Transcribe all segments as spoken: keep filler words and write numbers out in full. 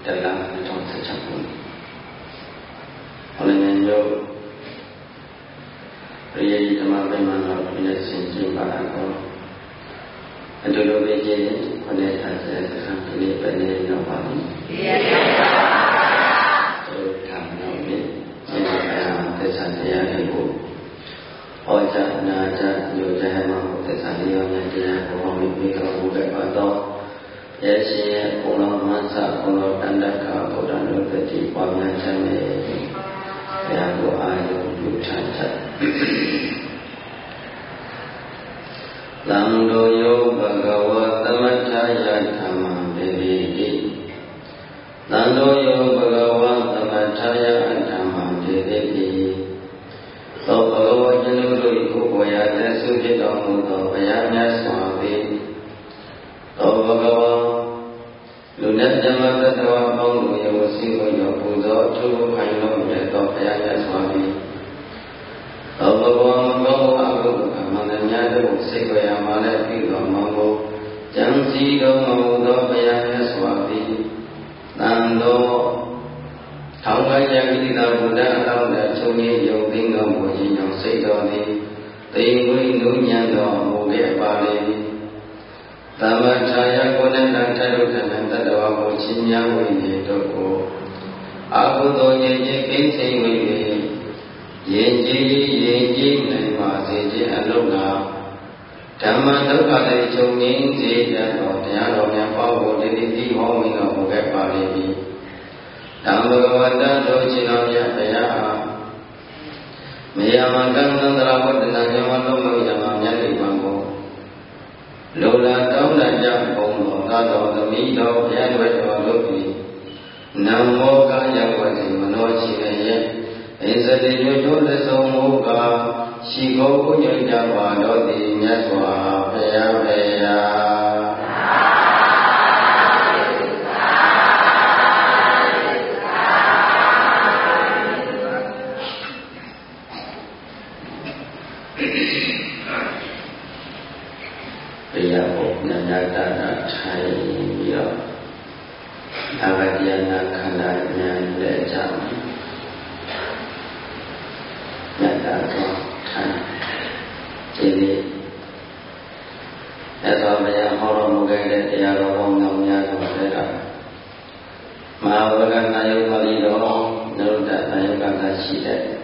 Dalam Nitong Secapun Oleh Nyanyo Pria di tempat memang punya senjata bahagia Adulu beje Pada saja sekarang ini Pada Nopani Terutama Nopi Yang saya Tesanya Ibu Oja Naja Yoja Emang Tesanya Yang Bohong Mikro Buka Bato Yesi Pulau Masa Pulau Tandaka Pulau Nukati Pamya Jame Yang Doa Yang Cacat Lamdoyo Bhagawa Tamataya Dhamma Devidi Lamdoyo Bhagawa Tamataya Dhamma Devidi Tho Bhagawa Janudo Iku Boya Tesu Jidong Tho Bayanya Swami Tho Bhagawa Lunas Jama Tatawa Bangdu Yamusi Boya Puzo Chubu Kaino Tho Bayanya Swami Tho Bhagawa Bhagawa Abu Mananya Dewa Sekwaya Mala Pilo Mango Jamsi Do Mango Bayanya Swami Nando Thangga Yagita Buddha Alauda Chuni Yogding Do Moji Nyong Sedo Di Tingui Nunyan Do Muge Bali Tama Chaya Kunen Dan Taru Tanan Tadawa Mo Chinya Wini Toko Abu Do Yeje Kinsi Wini Yenji Yenji Nima Seji Alunga Dhamma Dukha De Chungin Seja Do Taya Do Nyapa Wo Didi Di Ho Minga Muge Bali Dhamma Gawanda Do Chino Yataya Miyamakan Nandra Wadana Nyamalo Mayama Nyali Mambo Lola Tauna Jam Bongo Tado Dami Do Yanwe Do Lopi Namo Kaya Wadi Mano Chine Ezade Yojo Leso Moga Shiko Kunyo Java Dodi Nyatwa Peya Peya Peya Poknya Nyata Chai Mira Avadiana Kananya Lejam Nyata Tuhan Jadi Nyata Peya Horon Mugaya Tia Rawang Namanya Kemadera Mahawakan Tayo Palido Nerudat Tayo Kata Sidat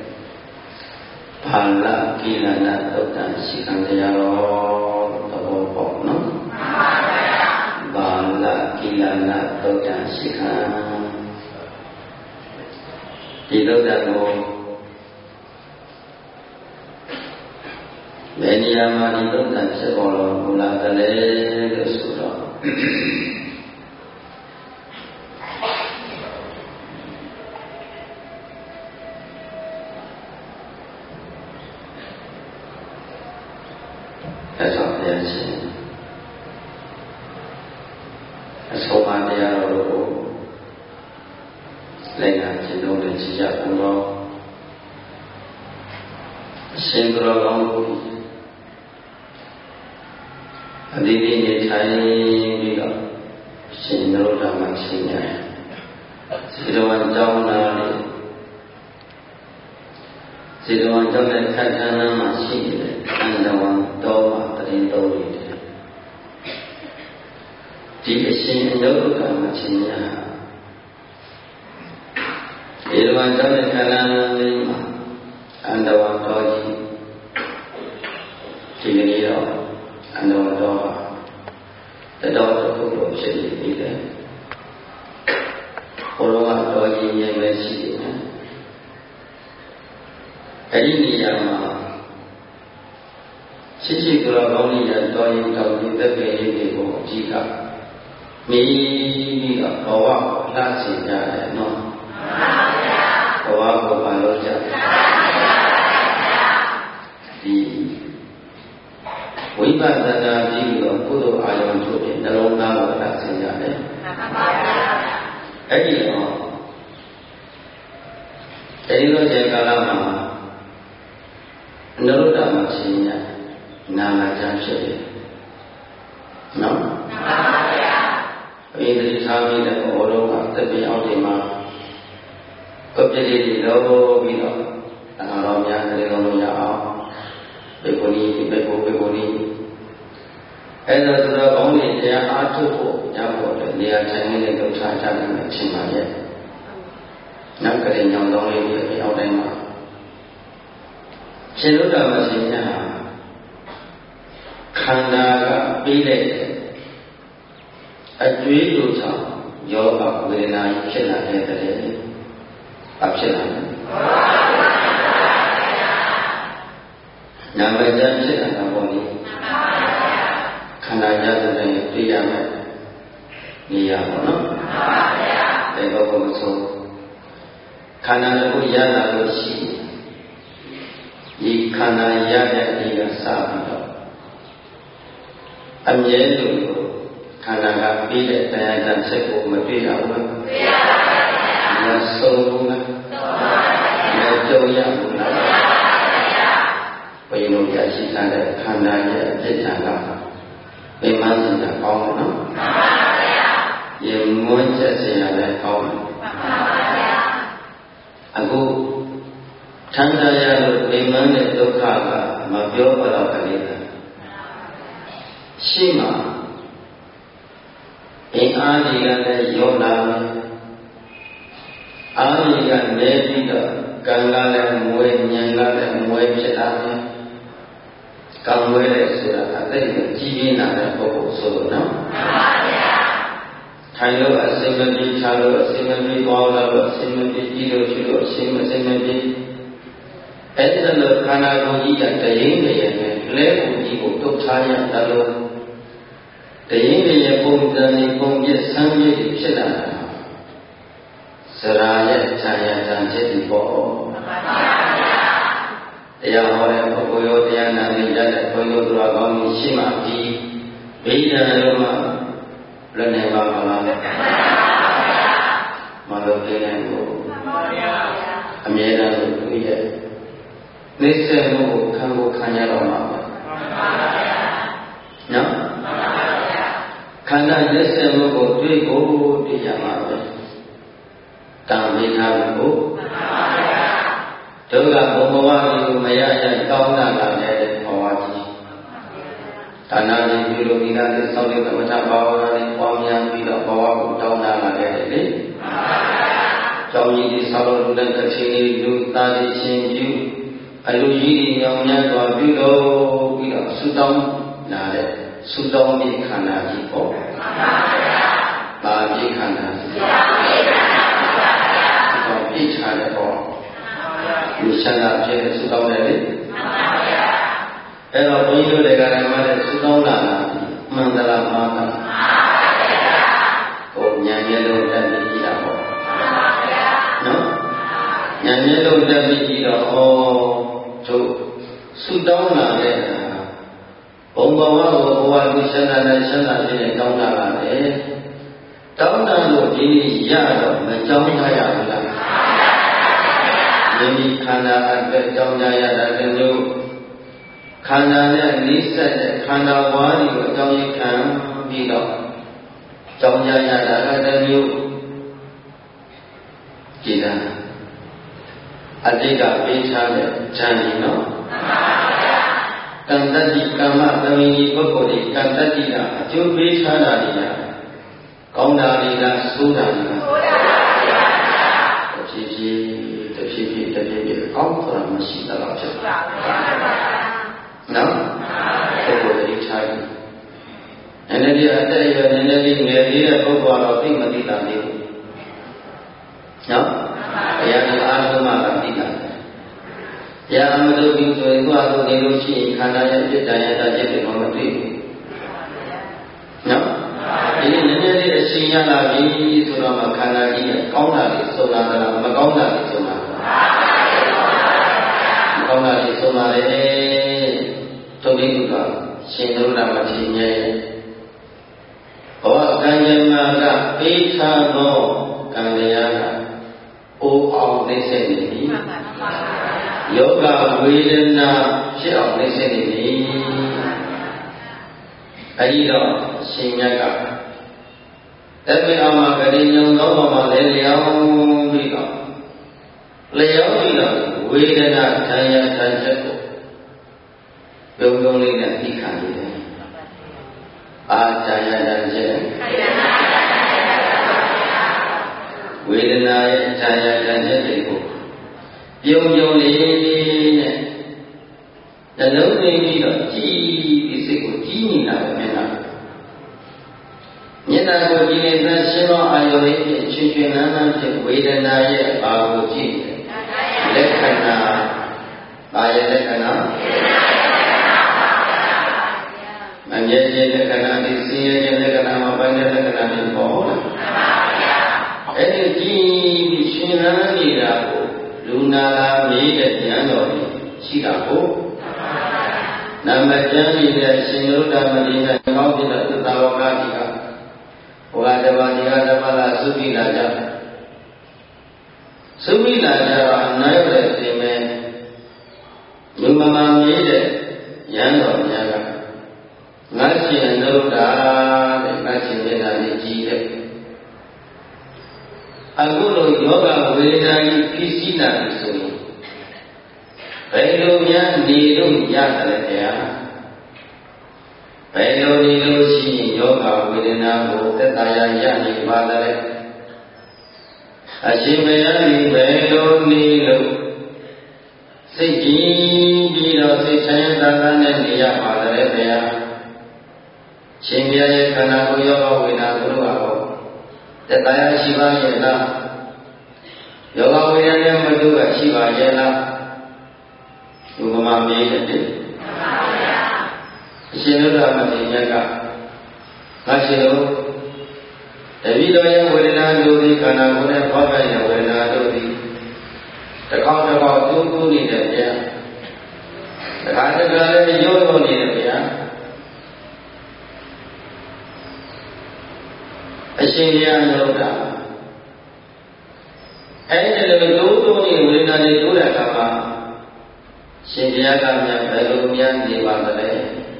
Pala Kilana Tutan Sikang Tia Rawang Tawopok No Pala Kilana Tutan Sikang Itu dan Mo Beniyama itu dan sekolah mula kali ke surau. Esok dia sih. Esok dia lalu lengah jenuh dan sejak pulau. Singkro lalu Adibi ni Thai Biga Sindro Dhamma Sinya Sidoan Jauh Nari Sidoan Jauh Nari Kajana Masih Andawan Doa Terinto Lidi Di Sindro Dhamma Sinya Sidoan Jauh Nari Kajana Lima Andawan Doji Tigri Doa Andawan Doa Doa Tukulo Sedi Bida Orang Doa Yang Lesi Kali ni yang Sisi Kura Bani Yang Doa Yang Tahu Kita Kaya Ibu Jika Mi Bida Bawa Lasi Jaya No Bawa Bawa Jaya Di Wibadana Jiwa Kudu Ayam Jodi Dalam Nama Lasi Jaya Kali ni Kali ni Jaya Kalama Nalu Dhamma Sinya Nama Jamsiri No Nama Ya Ini Dari Kami Dan Orang Tapi ဒီအောက်ဒီမှာကိုပြည့်ပြည့်လို့ပြီးတော့အနာတော်များတယ်လုံးလို့ရအောင်ဘေကုဏီဘေကုဘေကုဏီအဲ့ဒါဆိုတော့ကောင်းနေတရားအားထုတ်ဖို့ရဖို့လည်းနေရာထိုင်နေတဲ့ဒုက္ခချနိုင်တဲ့အချိန်ပါရဲ့နောက်ကလေးညောင်းတော်လေးဒီအောက်တိုင်းမှာရှင်တို့တော်မရှိများခန္ဓာကပြီးတဲ့အကျွေးတို့ကြောင့်ယောဂဝေဒနာဖြစ်လာတဲ့တည်းအဖြစ်လာတယ်နာမည်ကြဖြစ်လာတာပေါ့လေခန္ဓာကြတဲ့တွေ့ရမယ်နေရပါတော့တဲ့ဘောကမဆိုခန္ဓာကိုရလာလို့ရှိဒီခန္ဓာရတဲ့ဒီကစပြီးတော့အမြဲတမ်းခန္ဓာကပြီးတဲ့တရားတန်ဆက်ကိုမတွေ့ရဘူးလားတွေ့ရပါဘူးမဆုံးဘူးလားဆုံးပါဘူးမကြုံရဘူးလားဘယ်လိုကြရှိတဲ့ခန္ဓာရဲ့အဖြစ်တန်ကပြမစင်တာကောင်းတယ်နော်မှန်ပါဗျာရေမွန်းချက်စရာလည်းကောင်းတယ်မှန်ပါဗျာအခုထမ်းရှားရလို့ပြမန်းတဲ့ဒုက္ခကမပြောပါတော့ကလေးကရှိမှအင်းအားကြီးကလည်းရောလာမယ်အားကြီးကနေပြီးတော့ကံကလည်းမွေးဉာဏ်ကလည်းမွေးဖြစ်လာမယ်ကံမွေးတဲ့ဆိုတာအသိဉာဏ်ကြီးပြင်းလာတဲ့ပုဂ္ဂိုလ်ဆိုလို့နော်မှန်ပါဗျာထိုင်လို့အစင်မပြေခြားလို့အစင်မပြေပေါ်လာလို့အစင်မပြေကြည့်လို့ရှိလို့အစင်မစင်မပြေအဲ့ဒါလို့ခန္ဓာကိုယ်ကြီးကတရင်တရင်နဲ့လဲကိုကြီးကိုတုတ်ထားရတာလို့တရင်တရင်ပုံစံနဲ့ပုံပြဆန်းရည်ဖြစ်လာတာစရာရဲ့ခြံရံခြံဖြစ်ပြီးပေါ့မှန်ပါဗျာတရားဟောတဲ့ပုဂ္ဂိုလ်ရောတရားနာနေကြတဲ့ဘုန်းကြီးတို့ကောင်းကြီးရှိမှပြီးဘိဓာလုံးမှာလည်းနေပါမလားမှန်ပါဗျာမလို့ပြနေကိုမှန်ပါဗျာအမြဲတမ်းလို့တွေ့ရဲ့နေစေမှုကိုခံကိုခံရတော့မှာမှန်ပါဗျာနော်မှန်ပါဗျာခန္ဓာနေစေမှုကိုတွေ့ကိုတွေ့ရမှာပဲတံမိထားလို့မှန်ပါဗျာဒုက္ခဘုံဘဝကိုမရရတောင်းတာလာတဲ့ဘဝကြီးဒါနာတိပြုလို့ဒီလားသောက်တဲ့သမထဘာဝနာနဲ့ပွားများပြီးတော့ဘဝကိုတောင်းတာလာတဲ့လေမှန်ပါဗျာကျောင်းကြီးဒီဆောက်လို့တဲ့တစ်ချိန်လေးလူသားတွေရှင်ပြုအလူကြီးညောင်များစွာပြုလို့ပြီးတော့ဆုတောင်းလာတဲ့ဆုတောင်းပြီးခန္ဓာကြီးပေါ့မှန်ပါဗျာပါပြီးခန္ဓာကြီးပါပြီးခန္ဓာကြီးပါဗျာတော့ပြည့်ချတဲ့ပေါ့ဒီဆန္ဒဖြစ်တဲ့ဆုတောင်းတယ်လေမှန်ပါဗျာအဲ့တော့ဘုန်းကြီးတို့တွေကလည်းမတဲ့ဆုတောင်းလာတာမှန်သလားမှားတာမှန်ပါဗျာဟိုဉာဏ်ရည်လုံးတက်ပြီးကြည့်တာပေါ့မှန်ပါဗျာနော်ဉာဏ်ရည်လုံးတက်ပြီးကြည့်တော့ဩတို့ဆုတောင်းလာတဲ့ဘုံဘဝကိုဘဝကိုဆန္ဒနဲ့ဆန္ဒဖြစ်တဲ့တောင်းတာလာတယ်တောင်းတာလို့ဒီရတော့မကြောင်းထားရဘူးလားမိမိခန္ဓာအတွက်ကြောင်းကြရတာတမျိုးခန္ဓာနဲ့နိစ္စတဲ့ခန္ဓာဝါးတွေကိုအကြောင်းရခံပြီးတော့ကြောင်းကြရတာတမျိုးကြည်လားအတိတ်ကပေးထားတဲ့ဉာဏ်ကြီးနော်ကံတတိကမ္မသမီးပုဂ္ဂိုလ်ဒီကံတတိကအကျိုးပေးထားတာတွေလားကောင်းတာတွေလားဆိုးတာတွေလားဆိုးတာပါဗျာဖြည်းဖြည်းတဖြည်းဖြည်းတဖြည်းဖြည်းကောင်းဆိုတာမရှိတော့ဖြစ်ပါဗျာနော်ပုဂ္ဂိုလ်တိထားတယ်နည်းနည်းလေးအတက်ရနည်းနည်းလေးငယ်သေးတဲ့ပုဂ္ဂိုလ်တော့သိမသိတာလေးနော်ဘုရားကအားလုံးမှသိတာတရားမလုပ်ဘူးဆိုရင်သူ့အတူနေလို့ရှိရင်ခန္ဓာရဲ့အဖြစ်တရားတာဖြစ်တယ်မမသိဘူးနော်ဒီနည်းနည်းလေးအရှင်ရလာပြီဆိုတော့ခန္ဓာကြီးနဲ့ကောင်းတာလေးဆုံးလာတာမကောင်းတာလေးဆုံးလာတာမကောင်းတာလေးဆုံးလာတယ်တုတ်တိကရှင်သုဒ္ဓမထေရရဲ့ဘဝကံကြမ္မာကပေးထားသောကံတရားကအိုးအောင်သိစေနေပြီယောဂဝေဒနာဖြစ်အောင်သိစေနေပြီအဲဒီတော့ရှင်မြတ်ကတပိအောင်မှာကလေးညုံသောမှာလလေးလျောင်းပြီးတော့လျောင်းပြီးတော့ဝေဒနာထံရထံချက်ကိုပြုံးပြုံးလေးနဲ့သိခံနေတယ်အာထံရထံချက်ဝေဒနာရဲ့ထံရထံချက်တွေကိုပြုံးပြုံးလေးနဲ့နှလုံးသွင်းပြီးတော့ကြည်ပြီးစိတ်ကိုကြည်နေတာပဲမျက်နှာမျက်နှာကိုကြည်နေတဲ့ရှင်းသောအာယုလေးဖြင့်ချွင်ချွင်လန်းလန်းဖြင့်ဝေဒနာရဲ့အာကိုကြည့်တယ်လက္ခဏာဘာရဲ့လက္ခဏာမမြဲခြင်းလက္ခဏာဒီစင်ရဲ့ခြင်းလက္ခဏာမှာပိုင်းတဲ့လက္ခဏာတွေပေါ်လာအဲ့ဒီကြည်ပြီးရှင်းလန်းနေတာကိုလူနာလာမေးတဲ့ဉာဏ်တော်ကြီးရှိတာကိုနံပါတ်ကျမ်းနေတဲ့ရှင်နုဒ္ဓမတိနဲ့ကောင်းပြတဲ့သတ္တဝကတိကဘုရားတပါးဒီကတပါးလာသုခိလာကြသုခိလာကြတော့အနာရောက်တဲ့ပြင်မဲ့လူမမာမေးတဲ့ဉာဏ်တော်များကငါရှင်နုဒ္ဓတဲ့ငါရှင်မျက်နှာလေးကြည့်တဲ့အခုလိုယောဂဝေဒနာကြီးဖြစ်စီနာပြီဆိုရင်ဘယ်လိုများနေလို့ရတယ်ဗျာဘယ်လိုနေလို့ရှိရင်ယောဂဝေဒနာကိုသက်သာရရနေပါသလဲအရှင်ဘုရားဒီဘယ်လိုနေလို့စိတ်ကြည်ပြီးတော့စိတ်ချမ်းသာသာနဲ့နေရပါသလဲဗျာရှင်ဘုရားရဲ့ခန္ဓာကိုယ်ယောဂဝေဒနာကိုတော့သက်သာရရှိပါရဲ့လားယောဂဝေဒနာနဲ့မတူကရှိပါရဲ့လားလူမမာမေးတယ်လေအရှင်နုဒ္ဓမတိမြတ်ကငါရှင်တို့တပည့်တော်ရဲ့ဝေဒနာတို့ဒီခန္ဓာကိုယ်နဲ့ဖောက်ပြန်တဲ့ဝေဒနာတို့ဒီတစ်ခေါက်တစ်ခေါက်တူးတူးနေတယ်ဗျာတခါတခါလည်းရုပ်ရုပ်နေတယ်ဗျာအရှင်ဘုရားနုဒ္ဓအဲ့ဒီလိုတူးတူးနေဝေဒနာတွေတိုးတဲ့အခါမှာရှင်ဘုရားကများဘယ်လိုများနေပါသလဲ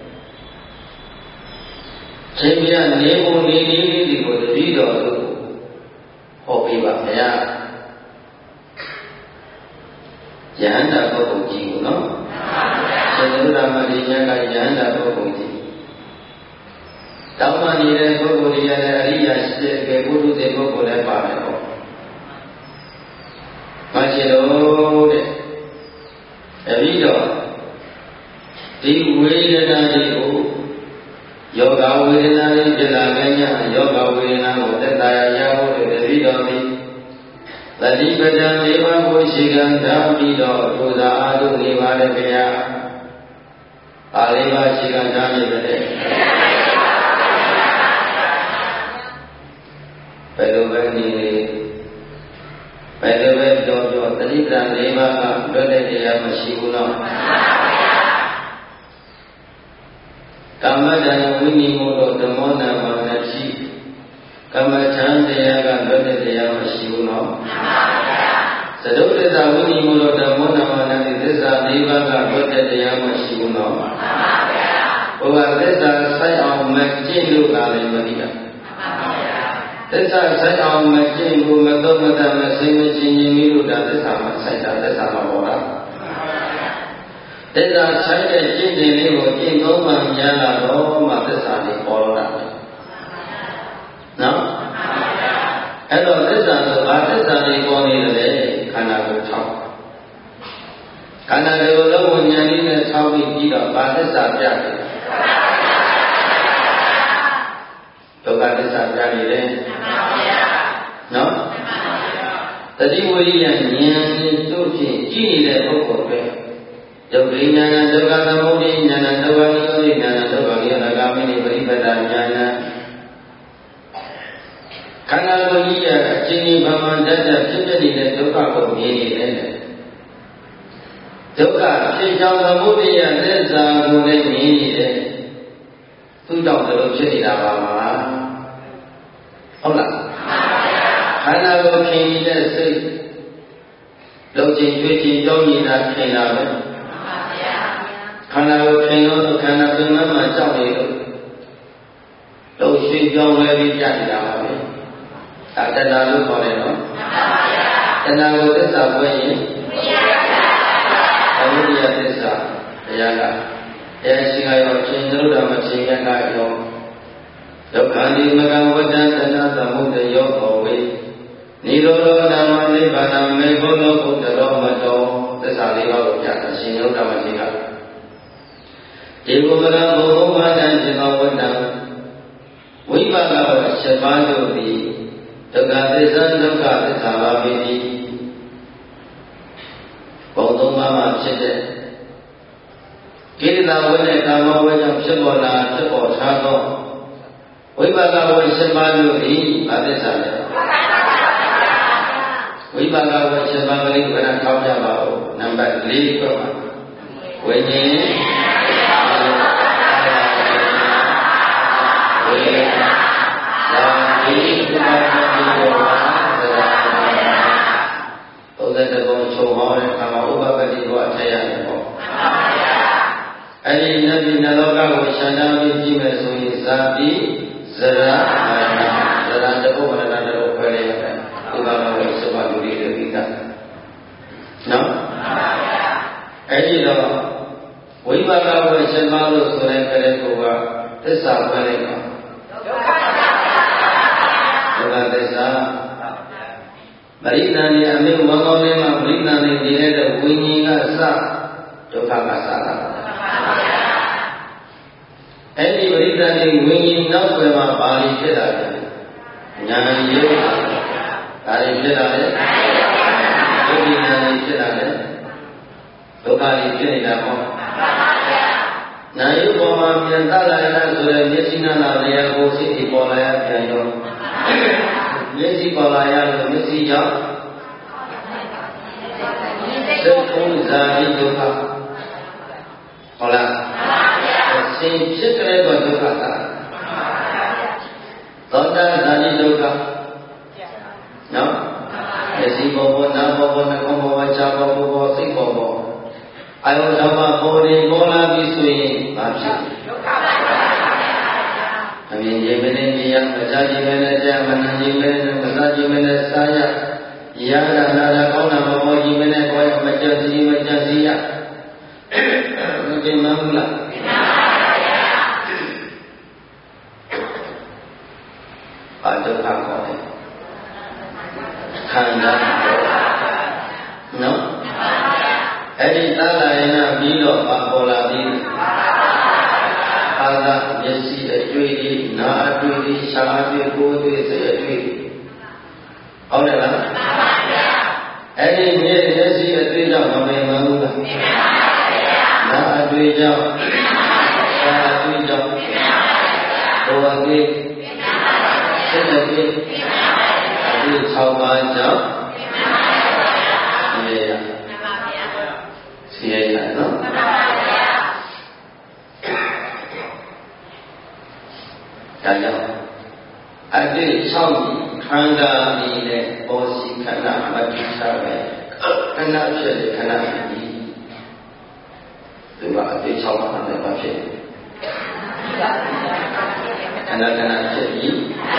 ရှင်ဘုရားနေဖို့နေနည်းလေးတွေကိုတပည့်တော်တို့ဟောပေးပါဗျာယဟန္တာပုဂ္ဂိုလ်ကြီးကိုနော်ရှင်နုဒ္ဓမတိညာကယဟန္တာပုဂ္ဂိုလ်ကြီးတောင်းပန်နေတဲ့ပုဂ္ဂိုလ်တွေရဲ့အရိယာရှိတဲ့ပုထုဇဉ်ပုဂ္ဂိုလ်လည်းပါမယ်ပေါ့မရှင်တို့တဲ့တပည့်တော်ဒီဝေဒနာတွေကိုယောဂဝေဒနာတွေဖြစ်လာခဲ့ကြယောဂဝေဒနာကိုသက်သာရဖို့တပည့်တော်သည်သတိပဋ္ဌာန်၄ပါးကိုရှိကံထားပြီးတော့ပူဇာအားထုတ်နေပါလေဗျာ။ပါဠိပါရှိကံထားနေတယ်ဘယ်လိုပဲနေနေဘယ်လိုပဲကြောကြောသတိပဋ္ဌာန်၄ပါးကလွတ်တဲ့တရားမရှိဘူးနော်ကမ္မတန်ဝိနိမောဓမ္မောနာမနတိကမ္မထံတရားကလွတ်တဲ့တရားမရှိဘူးနော်သဒုသစ္စာဝိနိမောဓမ္မောနာမနတိသစ္စာ၄ပါးကလွတ်တဲ့တရားမရှိဘူးနော်ဘုရားသစ္စာဆိုင်အောင်မကျင့်လို့ကလည်းမသိတာသစ္စာဆိုင်အောင်မကျင့်ဘူးမတော့မတတ်မစိမ့်မချင်းချင်းမိလို့ဒါသစ္စာမှာဆိုင်တာသစ္စာမှာပေါ်တာသစ္စာဆိုင်တဲ့ကျင့်တယ်လေးကိုကျင့်သုံးမှများလာတော့မှသစ္စာလေးပေါ်လာတာနော်အဲ့တော့သစ္စာဆိုဘာသစ္စာလေးပေါ်နေတယ်ခန္ဓာကိုယ်၆ခန္ဓာကိုယ်လုံးဝဉာဏ်လေးနဲ့ဆောက်ပြီးပြီးတော့ဘာသစ္စာပြတယ်ဒုက္ခသစ္စာပြနေတယ်နော်တတိဝိရိယဉာဏ်တို့ဖြင့်ကြည့်နေတဲ့ပုဂ္ဂိုလ်တွေဒုက္ခဉာဏ်ဒုက္ခသမုဒိဉာဏ်ဒုက္ခနိရောဓဉာဏ်ဒုက္ခနိရောဓဂ ामि နိပရိပဒဉာဏ်ခန္ဓာကိုယ်ကြီးရဲ့အချင်းချင်းဘာမှတတ်တတ်ဖြစ်ဖြစ်နေတဲ့ဒုက္ခကိုမြင်နေတယ်ဒုက္ခဖြစ်ကြောင်းသမုဒိယသစ္စာကိုလည်းမြင်နေတယ်သူ့ကြောင့်လည်းဖြစ်နေတာပါမှာဟုတ်လားခန္ဓာကိုယ်ဖြစ်နေတဲ့စိတ်လုံချင်ကျွေးချင်ကြောင်းနေတာဖြစ်လာပဲခန္ဓာကိုယ်ဖြစ်လို့ခန္ဓာပြင်မှမှကြောက်နေလို့လုံရှိကြောင်းလည်းပြီးပြနေတာပါပဲဒါတဏှာလို့ခေါ်တယ်နော်တဏှာကိုသစ္စာပွင့်ရင်သမုဒိယသစ္စာတရားကတရားရှိခိုးရောရှင်သူတို့ဓမ္မရှင်ရကရောဒုက္ခနိမကဝတ္တသနာသမုဒယောဟောဝေနိရောဓဓမ္မနိဗ္ဗာန်မေဖို့သောဘုဒ္ဓရောမတောသစ္စာလေးပါးကိုပြတာရှင်သူတို့ဓမ္မရှင်ကဒီဘုရားဘုံဘာတံစေသောဝတ္တဝိပါကဝတ္တရှင်းပါးတို့သည်ဒုက္ခသစ္စာဒုက္ခသစ္စာပါပေ၏ဘုံသုံးပါးမှာဖြစ်တဲ့ကိလေသာဝိနဲ့ကာမဝိကြောင့်ဖြစ်ပေါ်လာဖြစ်ပေါ်ထားသောဝိပါကဝိရှင်းပါးတို့သည်ဘာသစ္စာလဲဝိပါကဝိရှင်းပါးကလေးကလည်းထောက်ပြပါဦးနံပါတ်၄ပြပါဝိညာဉ်ဝိညာဉ်သာတိကုမတိယောသာသတဘုံချုံဟောတဲ့အခါမှာဥပပတ္တိကိုအထက်ရတယ်ပေါ့အဲ့ဒီနတ်ပြည်နလောကကိုရှင်းတမ်းပြီးကြည့်မယ်ဆိုရင်ဇာတိဇရာမရဏဇရာတပုဗ္ဗရဏတပုခွဲရရတယ်ဥပမာကိုစပါလူတွေတွေပြီးသားနော်အဲ့ဒီတော့ဝိပါကဝေရှင်ပါလို့ဆိုတဲ့ကလေးကသစ္စာပဲလိုက်ပါဒုက္ခသစ္စာပရိသန်ရဲ့အမျိုးမောကောင်းလေးမှာပရိသန်နဲ့နေတဲ့ဝိညာဉ်ကစဒုက္ခကစတာအဲ့ဒီပရိသန်ရဲ့ဝိညာဉ်နောက်ွယ်မှာပါဠိဖြစ်တာလေဉာဏ်ရည်ဒါတွေဖြစ်တာလေဒုက္ခဉာဏ်တွေဖြစ်တာလေဒုက္ခတွေဖြစ်နေတာပေါ့နာယုပေါ်မှာပြန်တလာရဆိုတဲ့မျက်စိနာနာတရားကိုစိတ်ဒီပေါ်လာရပြန်ရောမျက်စိပေါ်လာရလို့မျက်စိကြောင့်သက္ကုဇာတိဒုက္ခဟုတ်လားဆင်ဖြစ်ကြတဲ့ဒုက္ခကသောတာဇာတိဒုက္ခနော်မျက်စိပေါ်ပေါ်နားပေါ်ပေါ်နှာခေါင်းပေါ်ပေါ်ခြေပေါ်ပေါ်စိတ်ပေါ်ပေါ်အာယုဓမ္မပေါ်နေပေါ်လာပြီဆိုရင်ဘာဖြစ်ဒုက္ခပါဘုရားအမြင်ကြီးမနဲ့မြင်ရမစားခြင်းမနဲ့ကြားမနာခြင်းမနဲ့မစားခြင်းမနဲ့စားရရတာနာတာကောင်းတာမပေါ်ခြင်းမနဲ့ပေါ်ရမကြစီမကြစီရမပြင်းမဘူးလားပြင်းပါပါဘုရားဘာဒုက္ခခေါ်လဲခန္ဓာနော်အဲ့ဒီသာလာယနာပြီးတော့ပါပေါ်လာပြီးအာသာမျက်စိအတွေ့အထိနာအတွေ့အထိရှားအတွေ့ကိုယ်အတွေ့စိတ်အတွေ့ဟုတ်တယ်လားမှန်ပါဗျာအဲ့ဒီမျက်မျက်စိအတွေ့ကြောင့်မပင်မဘူးလားမှန်ပါဗျာနာအတွေ့ကြောင့်ရှားအတွေ့ကြောင့်ကိုယ်အတွေ့စိတ်အတွေ့အတွေ့၆ပါးကြောင့်ဒီရစီရရနော်မှန်ပါဗျာဒါကြောင့်အတိတ်၆ခန္ဓာဒီနဲ့ပေါ်စီခန္ဓာမတိချပဲခန္ဓာဖြစ်တဲ့ခန္ဓာဒီဒီမှာအတိတ်၆ပါးနဲ့ဘာဖြစ်ခန္ဓာခန္ဓာဖြစ်ပြီး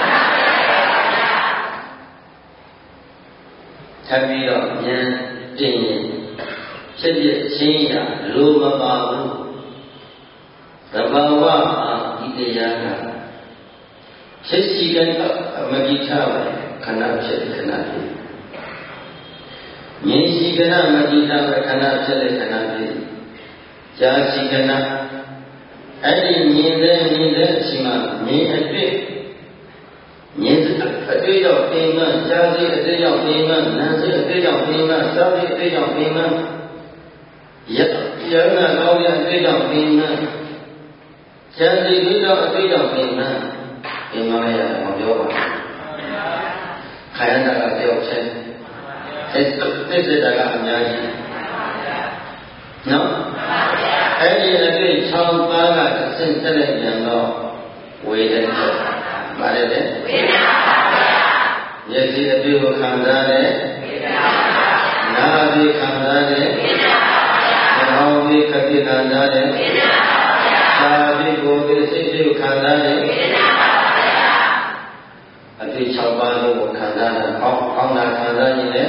ထပ်ပြီးတော့ဉာဏ်တင်ဖြစ်ဖြစ်ချင်းရလိုမပါဘူးသဘာဝအာဒီတရားကဖြစ်စီတဲ့အမတိထပဲခဏဖြစ်ခဏဖြစ်မြင်စီကဏမတိထပဲခဏဖြစ်တဲ့ခဏဖြစ်ကြာစီကဏအဲ့ဒီမြင်တဲ့မြင်တဲ့အချိန်မှာမြင်အတွေ့မြင်အတွေ့ရောက်ပင်မကြာစီအတွေ့ရောက်ပင်မနာစီအတွေ့ရောက်ပင်မစားစီအတွေ့ရောက်ပင်မယယနာကောင်းတဲ့အတွေ့ကြောင့်ပင်မကျန်စီပြီးတော့အတွေ့ကြောင့်ပင်မပင်မလည်းမပြောပါဘူးခန္ဓာကပြောက်ခြင်းအဲ့ဒီစိတ်ဓာတ်ကအများကြီးနော်အဲ့ဒီအတွေ့၆ပါးကတစ်ဆင့်တက်လိုက်ပြန်တော့ဝေဒနာပါတယ်လေဝေဒနာပါဗျာမျက်စိအတွေ့ကိုခံစားတယ်ဝေဒနာပါဗျာနားအတွေ့ခံစားတယ်ဝေဒနာဟောဒီခတိခံစားတယ်ဝိညာဉ်ပါဗျာသာဒီကိုယ်ဒီစိတ်ကိုခံစားတယ်ဝိညာဉ်ပါဗျာအတွေ့၆ပါးလို့ခံစားတာကောင်းကောင်းတာခံစားရင်လည်း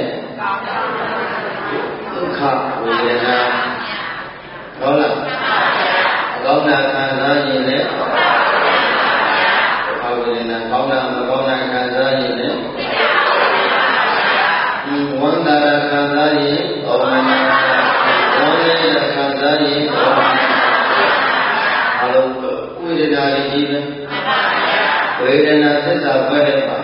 ဒုက္ခဝေဒနာဟုတ်လားအကောင်းတာခံစားရင်လည်းဒုက္ခဝေဒနာကောင်းတာမကောင်းတာခံစားရင်လည်းဝန္တာရခံစားရင်ဩမနာဝန္တေရခံစားရင်ဩမနာအလုံးဝေဒနာကြီးပဲဝေဒနာသစ္စာဘယ်နဲ့ပါ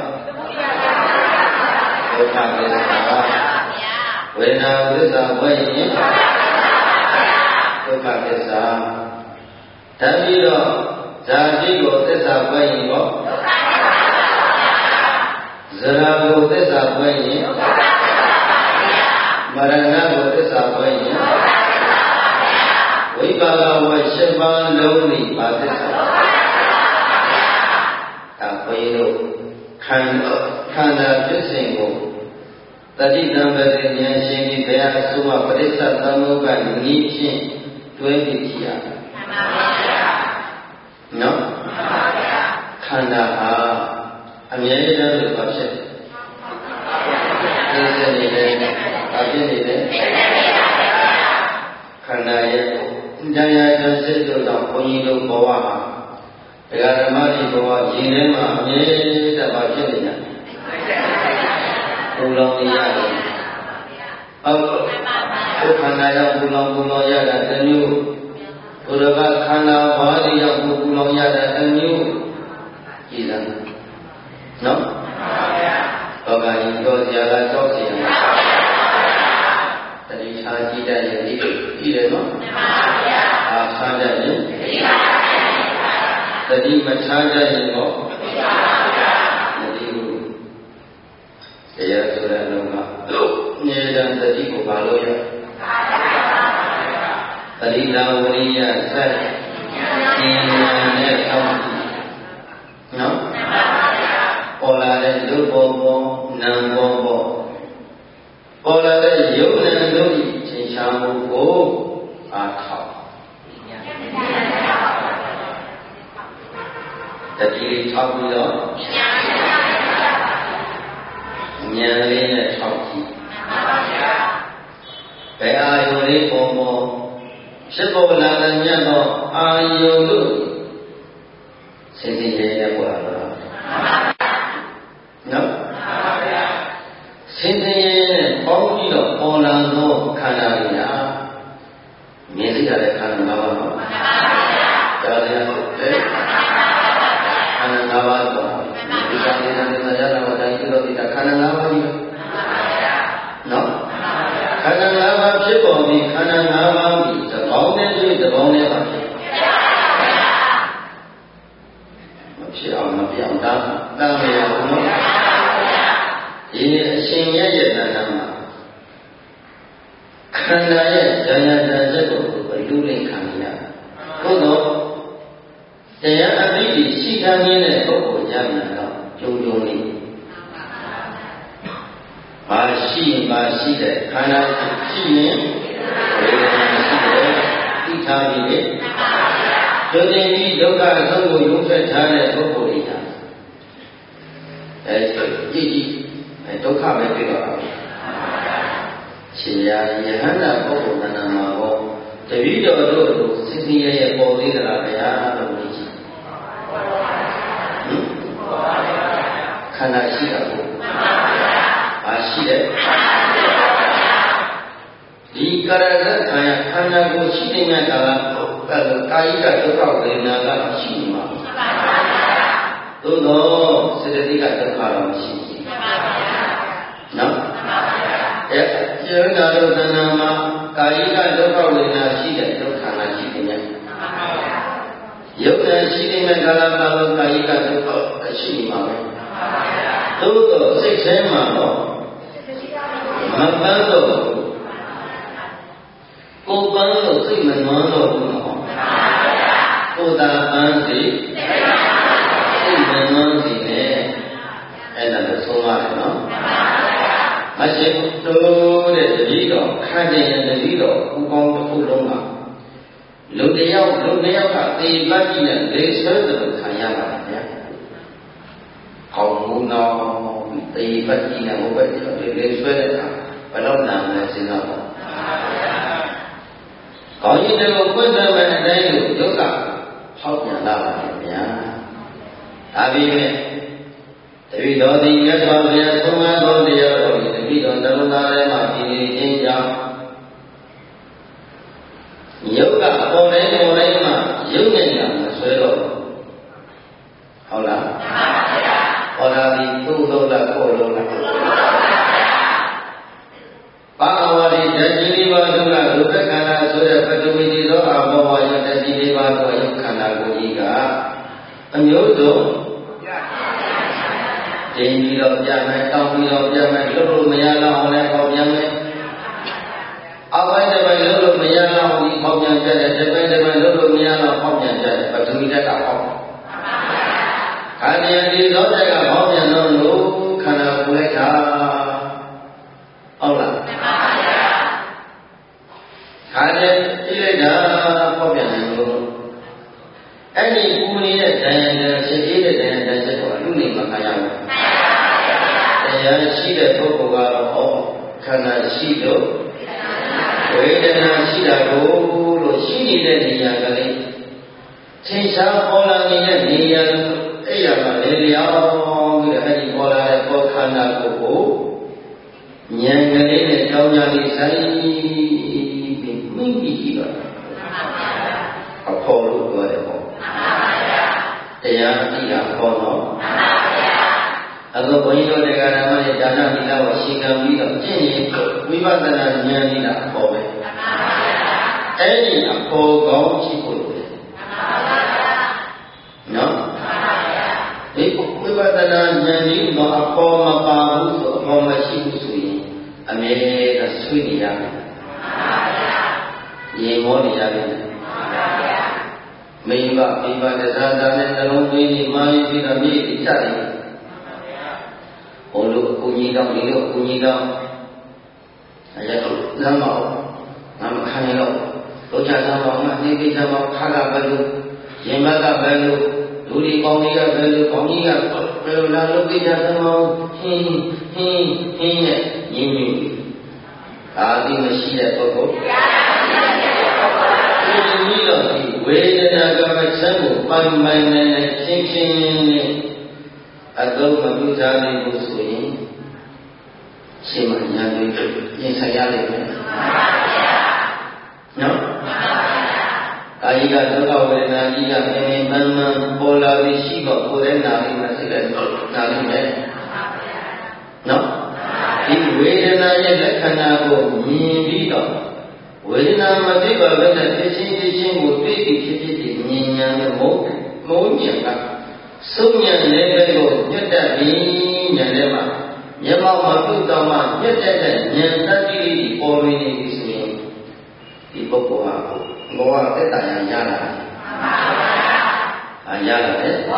ဒုက္ခသစ္စာဝေဒနာသစ္စာဘယ်ရင်ဒုက္ခသစ္စာတတိတော့ဇာတိကိုသစ္စာဘယ်ရင်တော့ဒုက္ခသစ္စာဇရာကိုသစ္စာဘယ်ရင်ဒုက္ခသစ္စာမရဏကိုသစ္စာဘယ်ရင်ဒုက္ခသစ္စာဝိပါကဝရှင်းပါလုံးဤပါသစ္စာဘုန်းကြီးတို့ခန္ဓာခန္ဓာဖြစ်စဉ်ကိုတတိတံပတိဉာဏ်ရှင်ကြီးဘုရားအစိုးရပရိစ္ဆသမုပ္ပါဒ်နည်းဖြင့်တွဲပြီးကြည့်ရမယ်။မှန်ပါဗျာ။နော်။မှန်ပါဗျာ။ခန္ဓာဟာအမြဲတမ်းလို့ပြောဖြစ်တယ်။သိစေနေတယ်။အပြည့်နေတယ်။ခန္ဓာရဲ့တရားကျစိတ်တို့ကြောင့်ဘုန်းကြီးတို့ဘဝဟာတရားဓမ္မတွေဘဝရင်ထဲမှာအမြဲတမ်းပါဖြစ်နေကြတယ်။ဘုလောင်နေရတယ်။ဟုတ်ကဲ့။ဘုခန္ဓာရောက်ဘုလောင်ဘုလောင်ရတာတစ်မျိုးဘုရကခန္ဓာဘာတွေရောက်ဘုဘုလောင်ရတာတစ်မျိုးကြည်လား။နော်။မှန်ပါဗျာ။ဘောကကြီးပြောစရာလားကြောက်စရာလား။တတိထားကြည့်တတ်ရင်ဒီကြည့်တယ်နော်။မှန်ပါဗျာ။အာဆန်းတတ်ရင်ဒီပါတတိမချားကြရင်တော့မသိပါဘူးတရားဆိုတဲ့လုံးကမြေတံတတိကိုပါလို့ရပရိဒါဝရိယဆက်ဉာဏ်နဲ့အောက်နော်ပေါ်လာတဲ့ရုပ်ပေါ်ပေါ်နာမ်ပေါ်ပေါ်ပေါ်လာတဲ့ရုပ်နဲ့ရုပ်ဤချိန်ရှားမှုကိုအားထောက်တတိထောက်ပြီးတော့ဉာဏ်လေးနဲ့ထောက်ကြည့်ဘယ်အာယုလေးပေါ်ပေါ်ဖြစ်ပေါ်လာတဲ့မြတ်သောအာယုတို့စိတ်ကြီးရဲ့ပေါ်လာတော့နော်စိတ်ကြီးရဲ့ပေါင်းပြီးတော့ပေါ်လာသောခန္ဓာတွေဟာမြင်သိရတဲ့ခန္ဓာ၅ပါးနော်ဒါလည်းဟုတ်တယ်ခန္ဓာ၅ပါးတော့ဒီကနေ့နဲ့ဆရာတော်တိုင်းပြုလို့ဒီခန္ဓာ၅ပါးကြီးနော်ခန္ဓာ၅ပါးဖြစ်ပေါ်ပြီးခန္ဓာ၅ပါးပြီးသဘောနဲ့တွေ့သဘောနဲ့ပါဖြစ်မဖြစ်အောင်မပြောင်းတာတာမရဘူးနော်ဒီအရှင်ရဲ့ယတနာမှာခန္ဓာရဲ့ဇာယတချက်ကိုဘယ်လိုလဲခံရဘုသောတရားအသိကြီးရှိခံရတဲ့ပုဂ္ဂိုလ်ကြမှာတော့ကြုံကြုံလေးဘာရှိရင်ဘာရှိတဲ့ခန္ဓာရှိရင်ဝေဒနာရှိတယ်သိထားပြီးလေကြုံရင်ဒီဒုက္ခအဆုံးကိုရုပ်ဆက်ထားတဲ့ပုဂ္ဂိုလ်တွေဟာအဲကြည့်ကြည့်အဲဒုက္ခပဲတွေ့တော့တာရှင်ရာယဟန္တာပုဂ္ဂိုလ်တဏ္ဍာမှာဟောတပည့်တော်တို့လိုစိတ်ဆင်းရဲရဲ့ပေါ်သေးသလားဗျာလို့ပြောကြည့်ခန္ဓာရှိတာကိုအားရှိတယ်ဒီကာရကခန္ဓာခန္ဓာကိုရှိနေတဲ့ကာလကာယကဒုက္ခဝေဒနာကရှိနေမှာသို့တော့စေတသိက်ဒုက္ခတော့မရှိဘူးနော်အဲကျေနာတို့သဏ္ဍာန်မှာကာယကဒုက္ခဝေဒနာရှိတဲ့ဒုက္ခနာရှိနေတယ်ယုတ်နဲ့ရှိနေတဲ့ကာလမှာကာယကဒုက္ခရှိနေမှာပဲသို့တော့စိတ်ထဲမှာတော့မပန်းတော့ကိုပန်းတော့စိတ်မနှွမ်းတော့ဘူးနော်ကိုယ်သာပန်းစီစိတ်မနှွမ်းစီနဲ့အဲ့ဒါကိုဆုံးရတယ်နော်မရှိတို့တဲ့တတိတော်ခန့်တဲ့တတိတော်ဥကောင်းတစ်ခုလုံးကလူတယောက်လူနှစ်ယောက်ကသေပတ်ကြည့်တဲ့လေဆွဲသလိုခံရပါဗျာ။ကောင်းမှုင no tì bất chi là một bệnh rồi lên suy đấy và lâu làm là xin lỗi có những cái một quyết tâm mà đây được giúp cả học nhà lao là nhá à vì tại vì đó thì nhất là bây giờ không ai có gì rồi tại vì đó ta luôn ta đây mà thì trên giáo nhớ cả con đấy con đấy mà nhớ nhanh là suy rồi好了，好了，你都都了，过了了。把我的这几里巴都了，都在看了，所以不就没得说啊，我我要这几里巴都要看了过一个，很有种。tiền đi đâu ra này, tao đi đâu ra này, lúc lúc mình ăn nào này không nhắm này. Ở bên đây mình lúc lúc mình ăn nào thì không nhắm chơi, đây bên đây mình lúc lúc mình ăn nào không nhắm chơi, và chúng ta cả không. Cái này đi đó đây là không nhắm nó lú, khả năng của cái thà, ông là. Cái này chỉ là không nhắm nó lú. Anh đi cu này để để sẽ chỉ để để để sẽ có lúc này mà khai nhau. Để chỉ để có có có khả năng chỉ được. Vậy nên là chỉ là có rồi chỉ đi để đi nhà cái. Thế sao có là đi để đi nhà ấy là mà để liao người hay đi có là có khả năng có có. Nhà cái này để cho nhà đi xây mình đi gì vậy? Học hồ luôn rồi đấy không?တရားအတိအပေါ်တော့အခုဘုန်းကြီးတို့တွေကဓမ္မရဲ့ဒါနသီလကိုရှင်းခံပြီးတော့ကျင့်ရင်ဝိပဿနာဉာဏ်သီလအပေါ်ပဲအဲ့ဒီအပေါ်ကောင်းရှိဖို့လိုတယ်နော်ဒီဝိပဿနာဉာဏ်ဒီတော့အပေါ်မပါဘူးဆိုအပေါ်မရှိဘူးဆိုရင်အမြဲတမ်းဆွေးနေရမယ်ရေမောနေရတယ်မိဘမိဘတစားစားနဲ့နှလုံးသွင်းပြီးမာရီပြီးတော့မြေကြီးချတယ်။ဟိုလိုအကူကြီးတော့ဒီလိုအကူကြီးတော့အဲရတော့လမ်းမောင်းငါမခံရတော့လောချဆောင်မောင်းကနေပြီးတော့ခါကပဲလို့ရင်မကပဲလို့လူဒီပေါင်းကြီးကပဲလို့ပေါင်းကြီးကဘယ်လိုလာလို့ပြီးကြသမောင်းဟင်းဟင်းဟင်းနဲ့ရင်းမိအာဒီမရှိတဲ့ပုဂ္ဂိုလ်ဒီလိုဒီဝေဒနာကမဆံကိုပိုင်ပိုင်နဲ့ချင်းချင်းနဲ့အတုံးမပြုစားနိုင်ဘူးဆိုရင်ရှင်မညာတွေပြင်ဆိုင်ရလိမ့်မယ်နော်ကာယကဒုက္ခဝေဒနာကြီးကပင်ပင်ပန်းပန်းပေါ်လာပြီးရှိတော့ကိုယ်ရဲ့နာလိမ့်မယ်စိတ်လည်းနာလိမ့်မယ်နော်ဒီဝေဒနာရဲ့လက္ခဏာကိုမြင်ပြီးတော့ဝေဒနာမသိပါဘဲနဲ့သိချင်းသိချင်းကိုသိသိဖြစ်ဖြစ်ဉာဏ်ဉာဏ်နဲ့မုန်းမုန်းဉာဏ်ကစုံဉာဏ်နဲ့ပဲကိုညက်တတ်ပြီးဉာဏ်နဲ့မှမျက်မှောက်မပြုတော့မှညက်တတ်တဲ့ဉာဏ်တတ္တိလေးပေါ်နေပြီဆိုရင်ဒီပုဂ္ဂိုလ်ဟာဘောကသက်တာရရလာတယ်။အာရလာတယ်။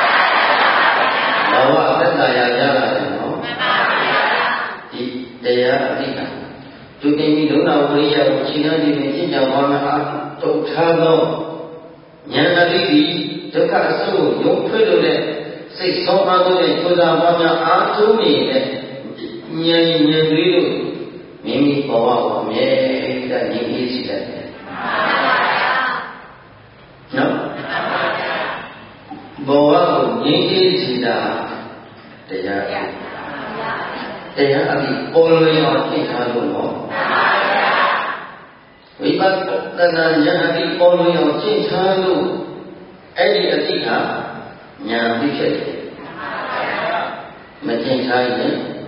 ဘောကသက်တာရရလာတယ်နော်။ဒီတရားအတိတ်ဒုတိယဒုနာဝိရိယကိုရှင်းနေပြီးရှင်းကြောင်းပါမှာတုတ်ထားသောဉာဏ်အတိတ်ဒုက္ခအစုကိုယုံဖွင့်လို့တဲ့စိတ်ဆုံးအားထုတ်တဲ့ကျိုးစားပါများအားထုတ်နေတဲ့ဉာဏ်ဉာဏ်လေးတို့မိမိဘဝကိုအမြဲတမ်းငြိမ်းအေးစေတယ်နော်ဘဝကိုငြိမ်းအေးစေတာတရားတရားအပြီးပေါ်လွင်အောင်သိထားလို့နော်ဝိပဿနာဉာဏ်အပြီးပေါ်လွင်အောင်သိထားလို့အဲ့ဒီအတိဟာဉာဏ်ပြီးဖြစ်တယ်မသိထားရင်မ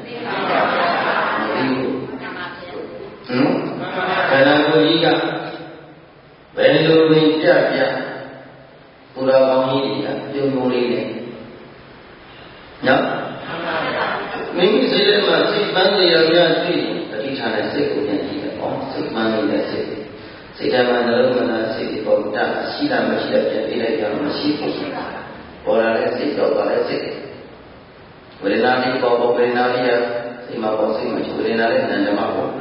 သိဘူးနော်ခန္ဓာကိုယ်ကြီးကဘယ်လိုပင်ပြပြပူရာကောင်းကြီးတွေကပြုံးပြုံးလေးနဲ့နော်မိမိစိတ်ထဲမှာစိတ်ပန်းနေရများတွေ့တတိထားတဲ့စိတ်ကိုပြန်ကြည့်တယ်ပေါ့စိတ်ပန်းနေတဲ့စိတ်စိတ်ထဲမှာနှလုံးမနာစိတ်ပေါ်တာရှိတာမရှိတဲ့ပြန်ပြလိုက်ကြအောင်မရှိဘူးပေါ်လာတဲ့စိတ်တော့ပါတဲ့စိတ်ဝေဒနာလေးပေါ်ပေါ်ဝေဒနာလေးရစိတ်မှာပေါ်စိတ်မှာဝေဒနာလေးနန္ဒမပေါ်နော်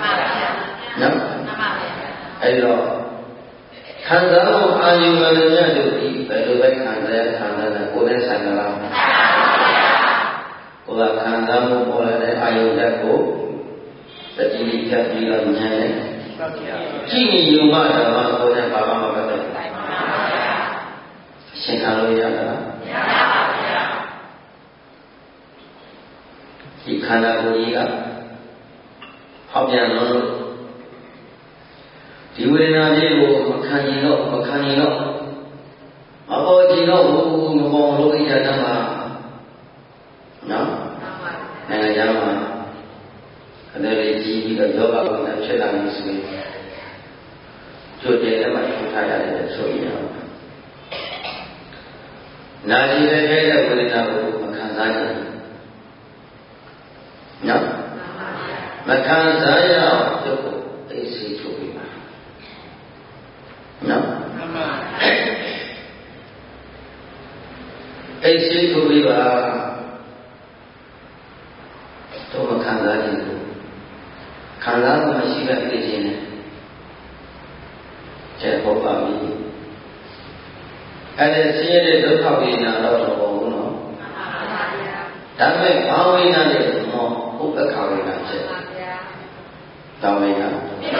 အဲဒီတော့ခံစားမှုအာယုံကလည်းညတို့ဒီဘယ်လိုပဲခံစားရခံစားတယ်ကိုယ်နဲ့ဆိုင်ကလားကခံစားမှုပေါ်လာတဲ့အာယုဓာတ်ကိုတတိယဖြတ်ပြီးတော့ဉာဏ်နဲ့ကြည့်နေယူမှဓမ္မကိုလည်းဘာမှမပတ်သက်ဘူးရှင်းခံလို့ရတာလားမရပါဘူးဗျာဒီခန္ဓာကိုယ်ကြီးကဟောက်ပြန်လို့ဒီဝေဒနာလေးကိုမခံရင်တော့မခံရင်တော့မပေါ်ကြည့်တော့ဘူးမပေါ်လို့ဣဒ္ဓတမှာနော်နိုင်ငံခြားမှာအဲ့ဒါလေးကြည့်ပြီးတော့ယောဂကဖြစ်လာလို့ဆိုရင်ကြိုတယ်လည်းမထုတ်ထားရတယ်ဆိုရင်နာကြည့်တဲ့ခဲတဲ့ဝေဒနာကိုမခံစားကြဘူးနော်မခံစားရအောင်သူ့ကိုသိစိတ်ထုတ်ပြီးပါနော်သိစိတ်ထုတ်ပြီးပါတော့မခံစားကြဘူးခံစားမှုမရှိတဲ့သိခြင်းနဲ့ကျေပေါ်ပါပြီအဲ့ဒီဆင်းရဲတဲ့ဒုက္ခဝေဒနာတော့တော့ဘူးနော်ဒါပေမဲ့ဘာဝေဒနာလဲဆိုတော့ဥပ္ပခဝေဒနာဖြစ်တောင်းလိုက်တာ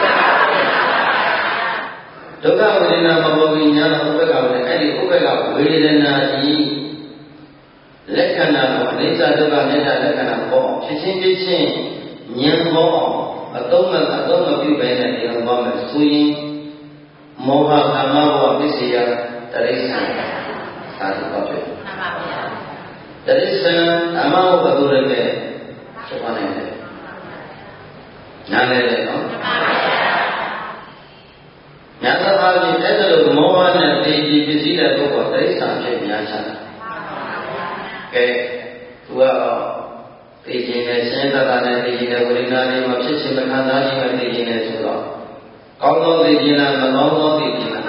ဒုက္ခဝေဒနာမပေါ်ခင်ညာဥပ္ပခဝေဒနာအဲ့ဒီဥပ္ပခဝေဒနာကြီးလက္ခဏာကိုအနိစ္စဒုက္ခအနတ္တလက္ခဏာပေါ်ဖြစ်ချင်းဖြစ်ချင်းဉာဏ်ပေါ်အသုံးမအသုံးမပြုပဲနဲ့တရားပေါ်မယ်ဆိုရင်မောဟကာမဘောပစ္စယတရိစ္ဆာန်သာဓုပေါ့ဖြစ်မှန်ပါဗျာတရိစ္ဆာန်အမောဘုရုရဲ့ဖြစ်ပါနိုင်တယ်နားလည်တယ်နော်မှန်ပါဗျာညာသဘာဝကြီးအဲ့ဒါလိုမောဟနဲ့တည်ကြည်ပစ္စည်းတဲ့ပုဂ္ဂိုလ်တရိစ္ဆာန်ဖြစ်များချတာကဲသူကတော့သိခြင်းနဲ့ရှင်းတတ်တာနဲ့သိခြင်းနဲ့ဝိညာဉ်နဲ့မဖြစ်ခြင်းမခံစားခြင်းနဲ့သိခြင်းနဲ့ဆိုတော့ကောင်းသောသိခြင်းလားမကောင်းသောသိခြင်းလား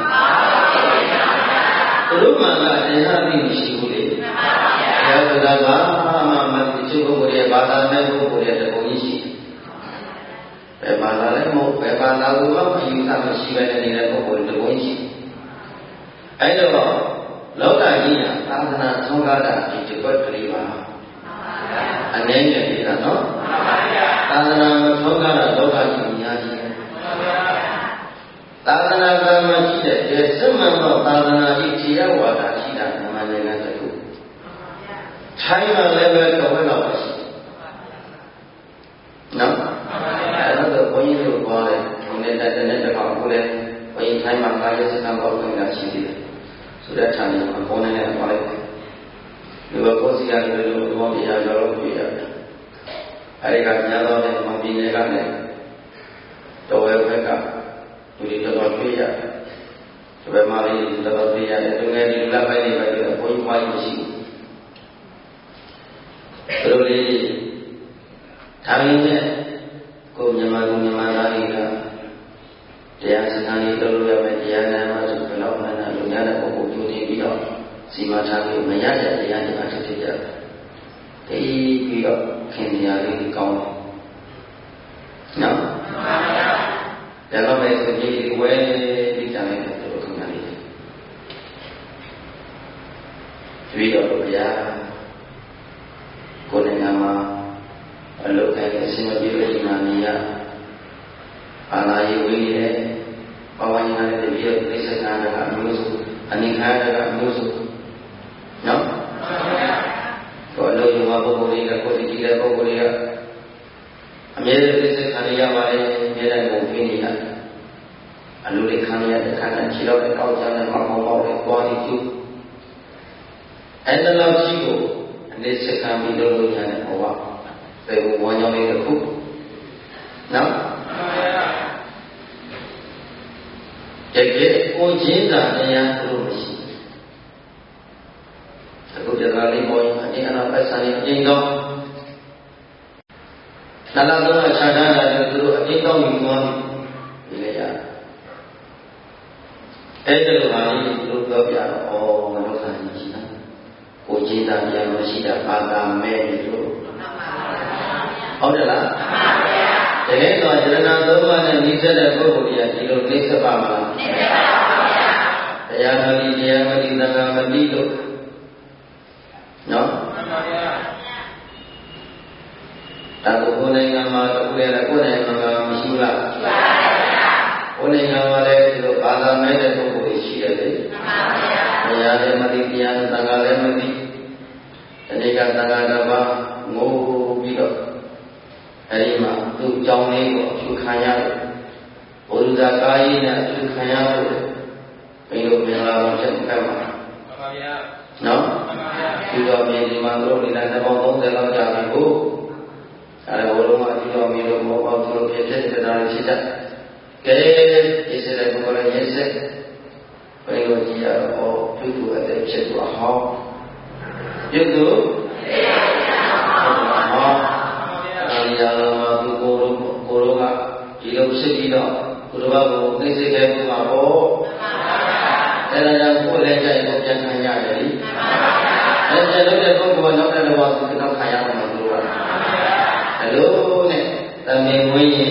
သူတို့မှကတရားသိမရှိဘူးလေဘုရားဆိုတာကမှမသိချုပ်ပုဂ္ဂိုလ်ရဲ့ဘာသာမဲ့ပုဂ္ဂိုလ်ရဲ့တကုံကြီးရှိဘယ်မှာလာလဲမဟုတ်ဘယ်မှာလာလို့မှမယူဆမရှိပဲနေတဲ့ပုဂ္ဂိုလ်တကုံကြီးရှိအဲ့တော့လောကကြီးကသာသနာဆုံးကားတာဒီတစ်ခွက်ကလေးပါအနေနဲ့ဒီကနော်သာသနာမဆုံးကားတာလောကကြီးအများကြီးသာသနာကမရှိတဲ့စစ်မှန်သောသာသနာကြီးခြေရဝါဒရှိတာမြန်မာနိုင်ငံတခုထိုင်းမှာလည်းပဲတော့ဘယ်တော့ရှိနော်အဲ့တော့ဘုန်းကြီးတို့ပြောတယ်ဒီနေ့တည်းနဲ့တခါကိုလည်းဘုန်းကြီးထိုင်းမှာကာယစကံပေါ်ဝင်လာရှိသေးတယ်ဆိုတဲ့ဌာနမှာဘုန်းနဲ့လည်းပြောလိုက်တယ်ဒီဘက်ကိုစီရတယ်လို့ဘောပြရကြောလို့ပြရတယ်အဲဒီကညာတော်တဲ့မပြည်နယ်ကလည်းတော်ဝဲဘက်ကသူတွေတော်တော်ပြရတယ်ဒီဘက်မှာလည်းတော်တော်ပြရတယ်သူငယ်ဒီလက်ပိုင်းတွေပဲဘုန်းကြီးပွားကြီးမရှိဘူးသူတို့လေးဒါရင်းနဲ့ကိုမြန်မာလူမြန်မာသားတွေကတရားစခန်းလေးလုပ်လို့ရမယ်တရားနာမှာဆိုဘယ်တော့မှလည်းလူများတဲ့ပုဂ္ဂိုလ်ကြိုတင်ပြီးတော့စီမံထားပြီးမရတဲ့တရားတွေအထူးဖြစ်ကြတယ်။ဒီပြီးတော့ခင်ဗျာလေးကောင်းတယ်။နော်။ဒါတော့ပဲဆိုကြည့်ဝဲပြီးကြတယ်တို့ခင်ဗျာလေး။ပြီးတော့ဗျာကိုယ်နိုင်ငံမှာအလုပ်ကိုင်အစီအမံပြုလို့ဒီမှာနေရအာလာယဝိနေတဲ့ဘဝညာနဲ့တပြည့်သိစကားကအမျိုးစုအနိခါရကအမျိုးစုနော်ကိုယ်လုံးဝပုဂ္ဂိုလ်တွေကကိုယ်ကြည့်တဲ့ပုဂ္ဂိုလ်တွေကအမြဲတမ်းသိစကားရပါလေအမြဲတမ်းကိုဖိနေရတယ်အလိုလေးခံရတဲ့ခန္ဓာခြေတော့ကောက်ကြတဲ့မောင်းမောင်းတဲ့သွားပြီးကျူအဲ့ဒါလောက်ရှိကိုအနေစကားပြီးလုပ်လို့ရတဲ့ဘဝဘယ်ဘဝကြောင့်လဲတစ်ခုနော်တကယ်ကိုချင်းသာတရားလို့မရှိအခုတခါလေးပေါ်ရင်အနေအနာပတ်စံနေအင်းတော့နာလာတော့ခြားထားတာလည်းသူတို့အင်းတော့ယူသွားပြီလေရအဲ့ဒါလိုဟာလေးသူတို့ပြောပြတော့ဩမလို့ခံရှိတာကိုချင်းသာတရားမရှိတာဘာသာမဲ့လို့ဟုတ်တယ်လားတကယ်တော့ယရဏသုံးပါးနဲ့နှိစက်တဲ့ပုဂ္ဂိုလ်ကြီးကဒီလိုနှိစက်ပါမလားနှိစက်ပါပါဗျာတရားမတိတရားမတိသံဃာမတိလို့နော်မှန်ပါဗျာဒါကကိုယ်နိုင်ငံမှာတခုလည်းကိုယ်နိုင်ငံမှာမရှိဘူးလားရှိပါဘူးကိုယ်နိုင်ငံမှာလည်းဒီလိုဘာသာမဲ့တဲ့ပုဂ္ဂိုလ်ရှိတယ်လေမှန်ပါဗျာဘုရားလည်းမသိတရားသံဃာလည်းမသိဒီနေ့ကသံဃာတစ်ပါးငိုပြီးတော့အဲဒီမှာသူ့ကြောင်းလေးကိုအဖြူခံရတယ်ဘုရားကာယနဲ့အဖြူခံရလို့ဘယ်လိုပြန်လာတော့ဖြစ်မှာမှန်ပါဗျာနော်မှန်ပါဗျာဒီတော့မြေဒီမှာတို့ဒီတိုင်းတစ်ပေါင်းသုံးဆယ်လောက်ကြာပြီကိုအဲဘုလုံးကဒီတော့မြေလို့မောပေါ့သူတို့ဖြစ်ဖြစ်တဲ့တော်ရှိတတ်ကဲဒီစတဲ့ဘုရားရဲ့ဆက်ဘယ်လိုကြည့်ရတော့ပြုသူအတဲ့ဖြစ်သွားဟောပြုသူဟောအဲဒီအလုံးမှာသူကိုယ်ကိုယ်တို့ကဒီလိုဖြစ်ပြီးတော့သူတို့ကကိုသိစိတ်ခဲ့မှုမှာပေါ့အဲဒါကြောင့်ကိုယ်လည်းကြိုက်ကိုပြန်ခံရတယ်လीအဲကျလို့တဲ့ပုဂ္ဂိုလ်ကနောက်တဲ့ဘောသူတော့ခံရမှာသူတို့ကဘယ်လိုနဲ့တမင်ဝင်ရင်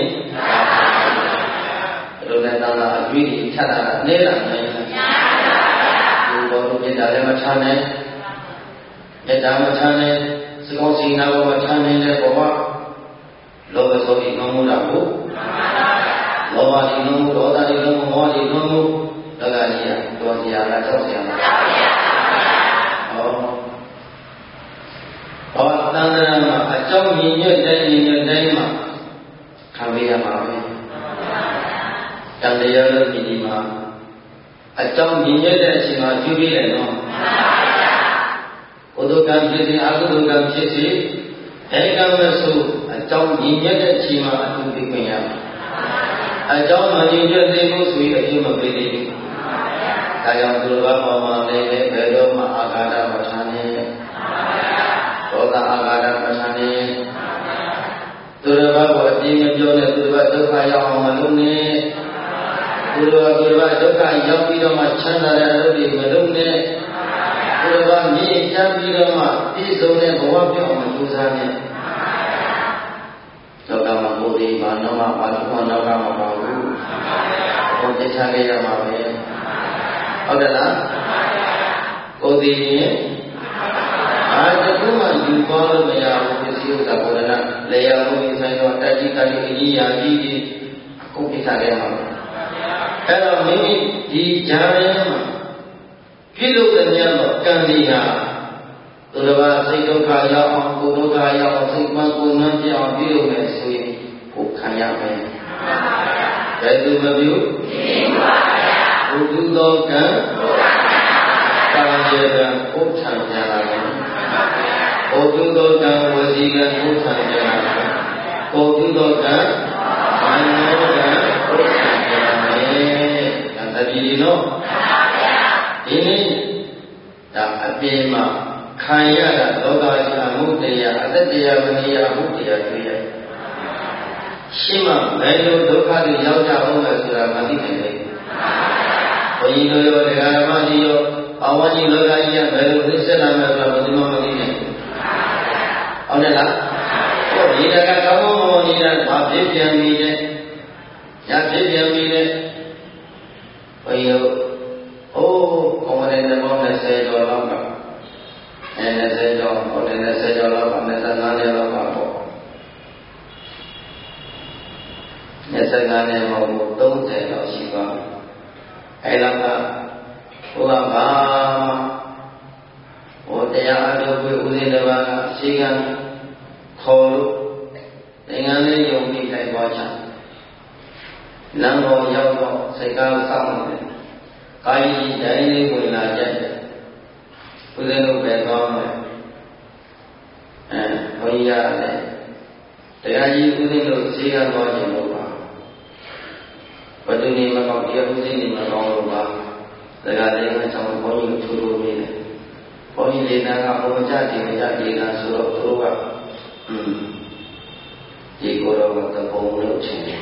ဘယ်လိုလဲတောင်းတာအကျွေးကြီးဖြတ်တာနေလာနေဒီဘောတို့ပြတာလည်းမချနိုင်မေတ္တာမချနိုင်စကောစီနာဘောမချနိုင်တဲ့ဘောကလောဘဆိုပြီးနှုံးမှုတာကိုလောဘဒီနှုံးမှုဒေါသဒီနှုံးမှုမောဟဒီနှုံးမှုလောကကြီးကတော်စရာလားကြောက်စရာလားဟောဟောတန်ត្រာမှာအကြောင်းညီညွတ်တဲ့ညီညွတ်တိုင်းမှာခံရရမှာပဲတန်တရားလို့ဒီဒီမှာအကြောင်းညီညွတ်တဲ့အချိန်မှာပြုပြီးတယ်နော်ကုသိုလ်ကံဖြစ်စေအကုသိုလ်ကံဖြစ်စေအဲကံမဆိုအကြောင်းညီညွတ်တဲ့အချိန်မှာအတူပြုခွင့်ရမှာအကြောင်းမညီညွတ်သေးဘူးဆိုရင်အကျိုးမပေးသေးဘူးဒါကြောင့်သူတို့ကပေါ်မှာလည်းဘယ်တော့မှအာဃာတမထမ်းနဲ့ဒေါသအာဃာတမထမ်းနဲ့သူတို့ကကိုအပြင်းမပြောနဲ့သူတို့ကဒုက္ခရောက်အောင်မလုပ်နဲ့သူတို့ကသူတို့ကဒုက္ခရောက်ပြီးတော့မှချမ်းသာတဲ့အလုပ်တွေမလုပ်နဲ့သူတို့ကမြင့်ချမ်းပြီးတော့မှပြည့်စုံတဲ့ဘဝပြောင်းအောင်ကြိုးစားနဲ့လောကမှာကိုယ်ဒီဘာနောမှာဘာလို့နောက်ကမှာပါဘူးဘုံသိချခဲ့ရမှာပဲဟုတ်တယ်လားကိုယ်ဒီရင်အားတခုမှယူသွားလို့မရဘူးပစ္စည်းဥစ္စာဘောရဏလေယာဘုံဆိုင်တော့တက်ကြီးကလေးအကြီးရာကြီးကြီးအခုသိချခဲ့ရမှာအဲ့တော့မိမိဒီဈာရင်းမှာပြုလုပ်တဲ့ညတော့ကံစီဟာသူတော်ဘာစိတ်ဒုက္ခရောက်အောင်ကိုယ်ဒုက္ခရောက်အောင်စိတ်မှကိုယ်နှံ့ပြအောင်ပြုလုပ်မယ်ဆိုရင်ကိုယ်ခံရမယ်ဘယ်သူမပြုဘုသူသောကံကာယေကံဥထံကြလာမယ်ဘုသူသောကံဝစီကံဥထံကြလာမယ်ဘုသူသောကံဘာနောကံဥထံကြလာမယ်ဒါတတိယနော်ဒီနေ့ဒါအပြင်မှာခံရတာလောကကြီးအမှုတရားအတ္တတရားမနိယအမှုတရားတွေ့ရရှင်းမှဘယ်လိုဒုက္ခတွေရောက်ကြအောင်လဲဆိုတာမသိနိုင်ဘူးဘုန်းကြီးတို့ရောတရားဓမ္မကြီးရောအဝါကြီးလောကကြီးကဘယ်လိုသိစက်လာမလဲဆိုတာဘယ်သူမှမသိနိုင်ဘူးဟုတ်တယ်လားဟောဒီတကကောင်းကောင်းမွန်နေတာဘာဖြစ်ပြန်ပြီလဲညာဖြစ်ပြန်ပြီလဲဘုန်းကြီးတို့အိုးကောင်းတဲ့ဘောနဲ့ဆယ်ကျော်လောက်ကအဲ20ကျော်ဟိုလည်း20ကျော်လောက်က25နှစ်လောက်ကပေါ့25နှစ်မဟုတ်ဘူး30လောက်ရှိပါအဲလောက်ကဟိုကဘာဟိုတရားအထုတ်ကိုဦးဇင်းတစ်ပါးကရှိကံခေါ်လို့နိုင်ငံလေးယုံပြီးတိုက်သွားချလမ်းပေါ်ရောက်တော့စိတ်ကားစောင့်နေတယ်ကာယကြီးတိုင်းလေးဝင်လာကြတယ်ဦးဇင်းတို့ပဲသွားမယ်အဲဘုန်းကြီးရတယ်တရားကြီးဦးဇင်းတို့ဈေးကသွားခြင်းလို့ပါဘယ်သူနေမကောက်တရားဦးဇင်းနေမကောက်လို့ပါတရားလေးကကြောင့်ဘုန်းကြီးကိုထိုးလို့နေတယ်ဘုန်းကြီးလေးနာကဘုံကြတယ်မကြတယ်ကဆိုတော့သူတို့ကอืมဒီကိုယ်တော်ကတပုံလို့ချင်းတယ်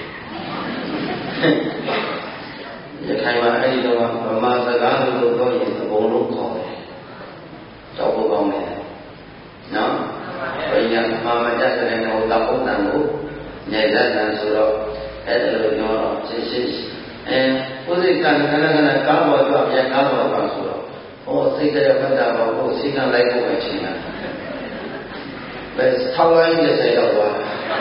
ရခိုင်မှာအဲ့ဒီတော့ဗမာစကားလို့ပြောရင်တပုံလို့ခေါ်တယ်ကြောက်ဖို့ကောင်းတယ်နော်ဘုရားမှာမကြတဲ့ဟိုတောက်ပုံတန်ကိုညက်တတ်တယ်ဆိုတော့အဲ့ဒါလိုပြောတော့ရှင်းရှင်းအဲဥစိတ်ကခဏခဏကားပေါ်တော့ပြန်ကားပေါ်တော့ဆိုတော့ဟောစိတ်ကြရဖတ်တာတော့ဟိုစိတ်ကလိုက်ဖို့ပဲချိန်တာ best how I get say of what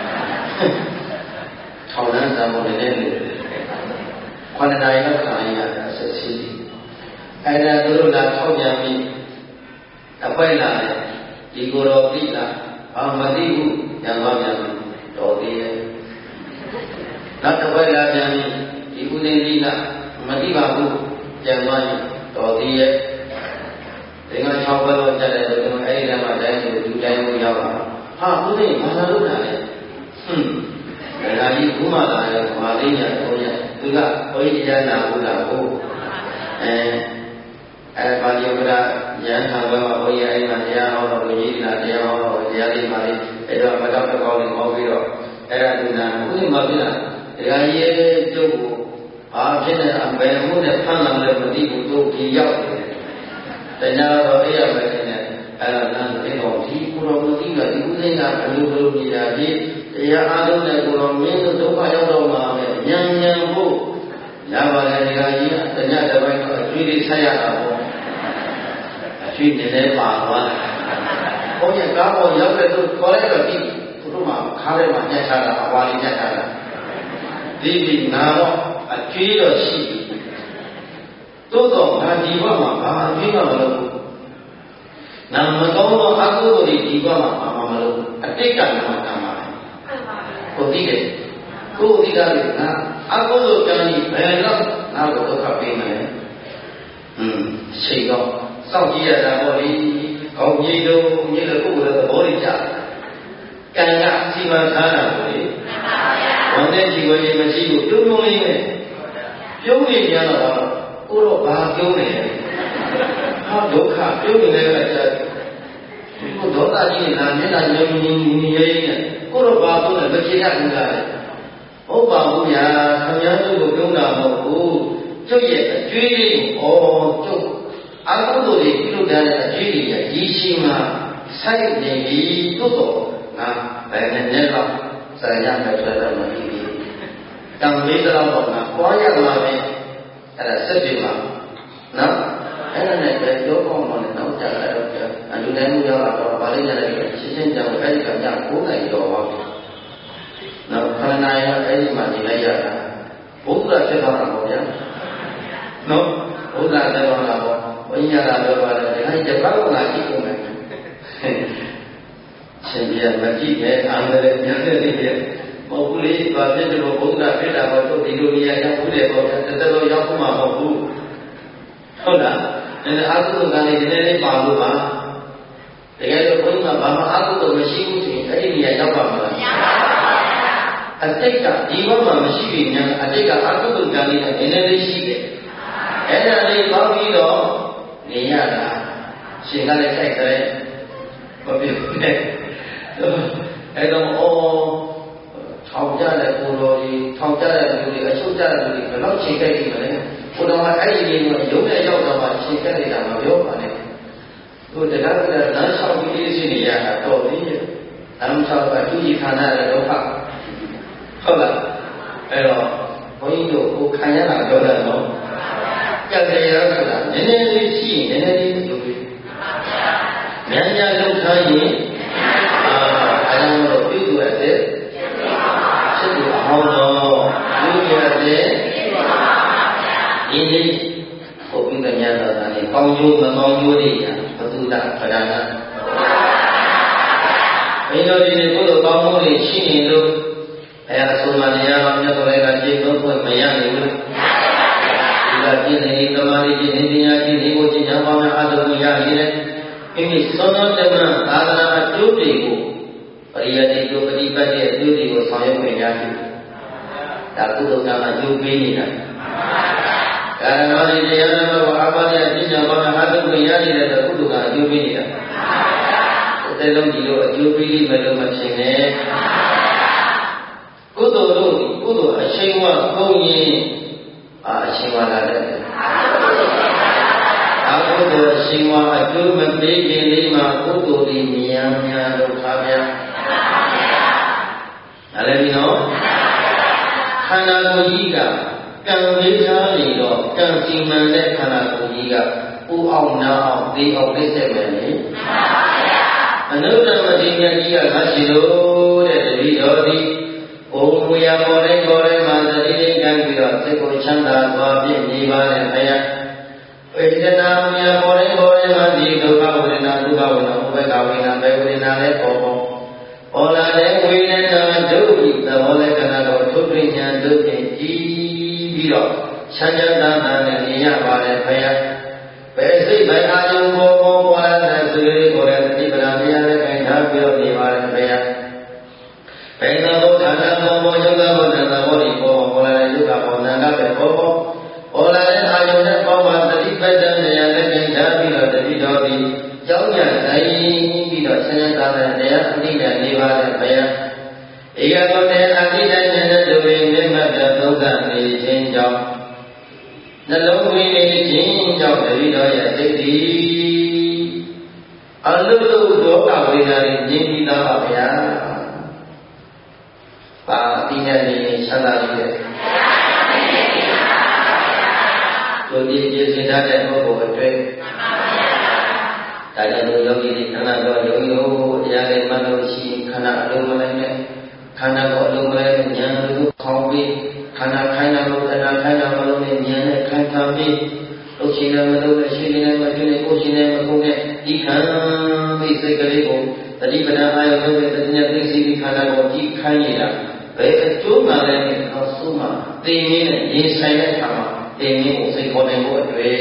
how then some of the name when I know I as a city and I do not how yummy a payla Igoro Pila Amadiu Yamam Dodi not a payla yummy Igudina Madibabu Yamam Dodi Dengan siapa jalan dengan air dan macam itu juga yang jawab. Ha, boleh mana lu nak? Hmm, dan ini rumah lah yang kemarinnya punya juga boleh jalan aku aku. Eh, eh bagi orang yang sama boleh air macam orang boleh nak dia orang jadi mari. Itu apa tak kau ni mau biro. Era tu nak boleh mari lah. Dengan ini tu, ah, jadi ambil mula pun ambil mesti untuk dia. Tanya apa dia macamnya, alam tengok di pulau tiga di Udayana perlu-perlu jadi, ya ada yang pulau ni tu kaya orang mana, yang yang bu, yang mana dia tanya ada banyak ciri saya apa, ciri ni bahawa, oh ya kalau yang itu kalau lagi, tu mah kalau macam cara awalnya cara, di mana ciri dosi. Todo na jiwa ma jiwa malu nama kau aku tu jiwa ma malu atika nama nama kau tidak kau tidak na aku tu jadi belak na kau tu kapi mana hmm sehingga sau khi ada boleh kau ni tu ni tu kau tu boleh jah kerana jiwa sana boleh orang jiwa ni masih tu tu boleh ni tu ni dia lah Uro bahagia ni, ha doka, tu ni macam, tu doka ni nanti nanti ni ni ni ni, uro bahagia ni bercerita enggak, oh bahagia, hanya tu bukan nama tu, jadi jadi oh tu, aku tu di itu dah jadi ya, isinya saya ni tu tu, nah, banyak lah, saya nak cerita lagi, yang ni dalam mana, kau yang mana? Ada sebab, nah, ada ni kerja kau mana nak cakap ada, anu dan anu jawab apa balik ada lagi, sisi jawab ada kerja aku nak jawab, nah, kerana ayah ini mati lagi ada, bukan sebab apa ya, no, bukan sebab apa, ini ada jawab ada, dengan jawab lagi pun, sebenarnya mati ni, ambil yang ni. Mau boleh baca dulu bukan beda waktu di dunia yang boleh baca tetapi yang aku mahu sudah jadi aku tu kan ini ni malu mah dengan itu pun mah aku tu mesti mesti ini dia jawab mah atika jiwa mah mesti ini atika aku tu kan ini ini mesti ada ni bahawa itu ni ada sehingga saya kata berbeza itu oh吵架的部落里，吵架的部里，吵架的部里，老乞丐的嘛呢？我他妈爱你嘛，有点要的嘛，乞丐的嘛不要嘛呢？我这个个南朝比利时里呀，到底南朝把注意看那个都怕，好了，哎喽，我一就我看见那个了喏，要这样子的，人家的气，人家的就会，人家都可以啊，还让我对住来的。好多，有些人，因为我们跟人家说，你帮助没帮助的呀，不都的，不然呢？因为你不都帮助的，去年都，哎呀，说嘛，你呀，人家过来个结婚会没样的了，这个今年你干嘛的？今年今年今年我今年方面还是不一样的呢，因为什么什么，大家都这个，而且这个不离不离，都这个商业会下去。Aku tu sama juga ni kan. Karena mana dia yang bawa apa dia jenis apa hal tu yang dia dah aku tu kan juga ni kan. Dalam dia juga ni malu macam ni. Kudu tu, kudu asyik kau ni, asyik ada. Aku tu asyik aku membeli lima kudu di yang yang tu kaya. Ada ni no. ခန္ဓာကိုယ်ကြီးကကံပေးထားနေတော့ကံစီမံတဲ့ခန္ဓာကိုယ်ကြီးကပူအောင်နားအောင်သိအောင်သိစေမယ်လေမှန်ပါဗျာအနုတ္တမတိမြတ်ကြီးကငါရှိလို့တဲ့တတိတော်သည်အိုမူရပေါ်တဲ့ကိုယ်ထဲမှာသတိလေးကံပြီးတော့စိတ်ကိုချမ်းသာသွားပြည့်နေပါနဲ့ဘုရားဝေဒနာမူရပေါ်တဲ့ကိုယ်ထဲမှာဒီဒုက္ခဝေဒနာဒုက္ခဝေဒနာဥပ္ပခဝေဒနာပဲဝေဒနာလည်းပေါ်ပေါ်ပေါ်လာတဲ့ဝေဒနာဒုက္ခိသဘောလက္ခဏာကိုထုထွဉာဏ်ဒုက္ခိကြည့်ပြီးတော့ချမ်းသာသာနဲ့နေရပါလေဘုရားဘယ်စိတ်ဘယ်အာယုံကိုပေါ်ပေါ်လာတဲ့စိတ်ကိုလည်းသတိပ္ပံတရားနဲ့ခိုင်ထားပြီးတော့နေပါလေဘုရားဘယ်သောဘုရားနာမောမောယောဂဘုဒ္ဓသာဝတိပေါ်ပေါ်လာတဲ့ယုဂဘောနန္ဒပဲပေါ်ပေါ်ပေါ်လာတဲ့အာယုံနဲ့ပေါ်မှာသတိပ္ပံတရားနဲ့ခိုင်ထားပြီးတော့တတိတော်သည်ကြောင်းကြတိုင်းပြီးတော့ဆင်းရဲသားတဲ့တရားအနိဒာနေပါလေဘုရားဧကဘုဒ္ဓအနိဒာနဲ့တူရင်းမြတ်မြတ်သုံးသနေခြင်းကြောင့်နှလုံးသွင်းခြင်းကြောင့်တတိတော်ရဲ့စိတ်သည်အလုတုဒေါကဝေဒနာနဲ့ညင်ပြီးသားပါဗျာပါတိနဲ့နေချမ်းသာပြီတဲ့သူဒီပြည့်စုံတဲ့ပုဂ္ဂိုလ်အတွက်ဒါကြောင့်ယောဂီတွေခန္ဓာတော်ယောဂီတို့တရားတွေမှတ်လို့ရှိရင်ခန္ဓာအလုံးမလိုက်နဲ့ခန္ဓာကိုအလုံးမလိုက်ဉာဏ်လို့ခေါင်းပြီးခန္ဓာခိုင်းတာလို့တရားခိုင်းတာမလို့နဲ့ဉာဏ်နဲ့ခိုင်းထားပြီးလို့ရှိနေမလို့နဲ့ရှိနေမဖြစ်နေကိုရှိနေမကုန်နဲ့ဒီခံပြီးစိတ်ကလေးကိုတတိပဒအာယုလို့တဲ့တဉာသိစီပြီးခန္ဓာကိုကြည့်ခိုင်းနေတာဘယ်အကျိုးမှလည်းအောက်ဆုံးမှာသိရင်းနဲ့ရင်ဆိုင်တဲ့အခါမှာသိရင်းကိုစိတ်ခေါ်နိုင်ဖို့အတွက်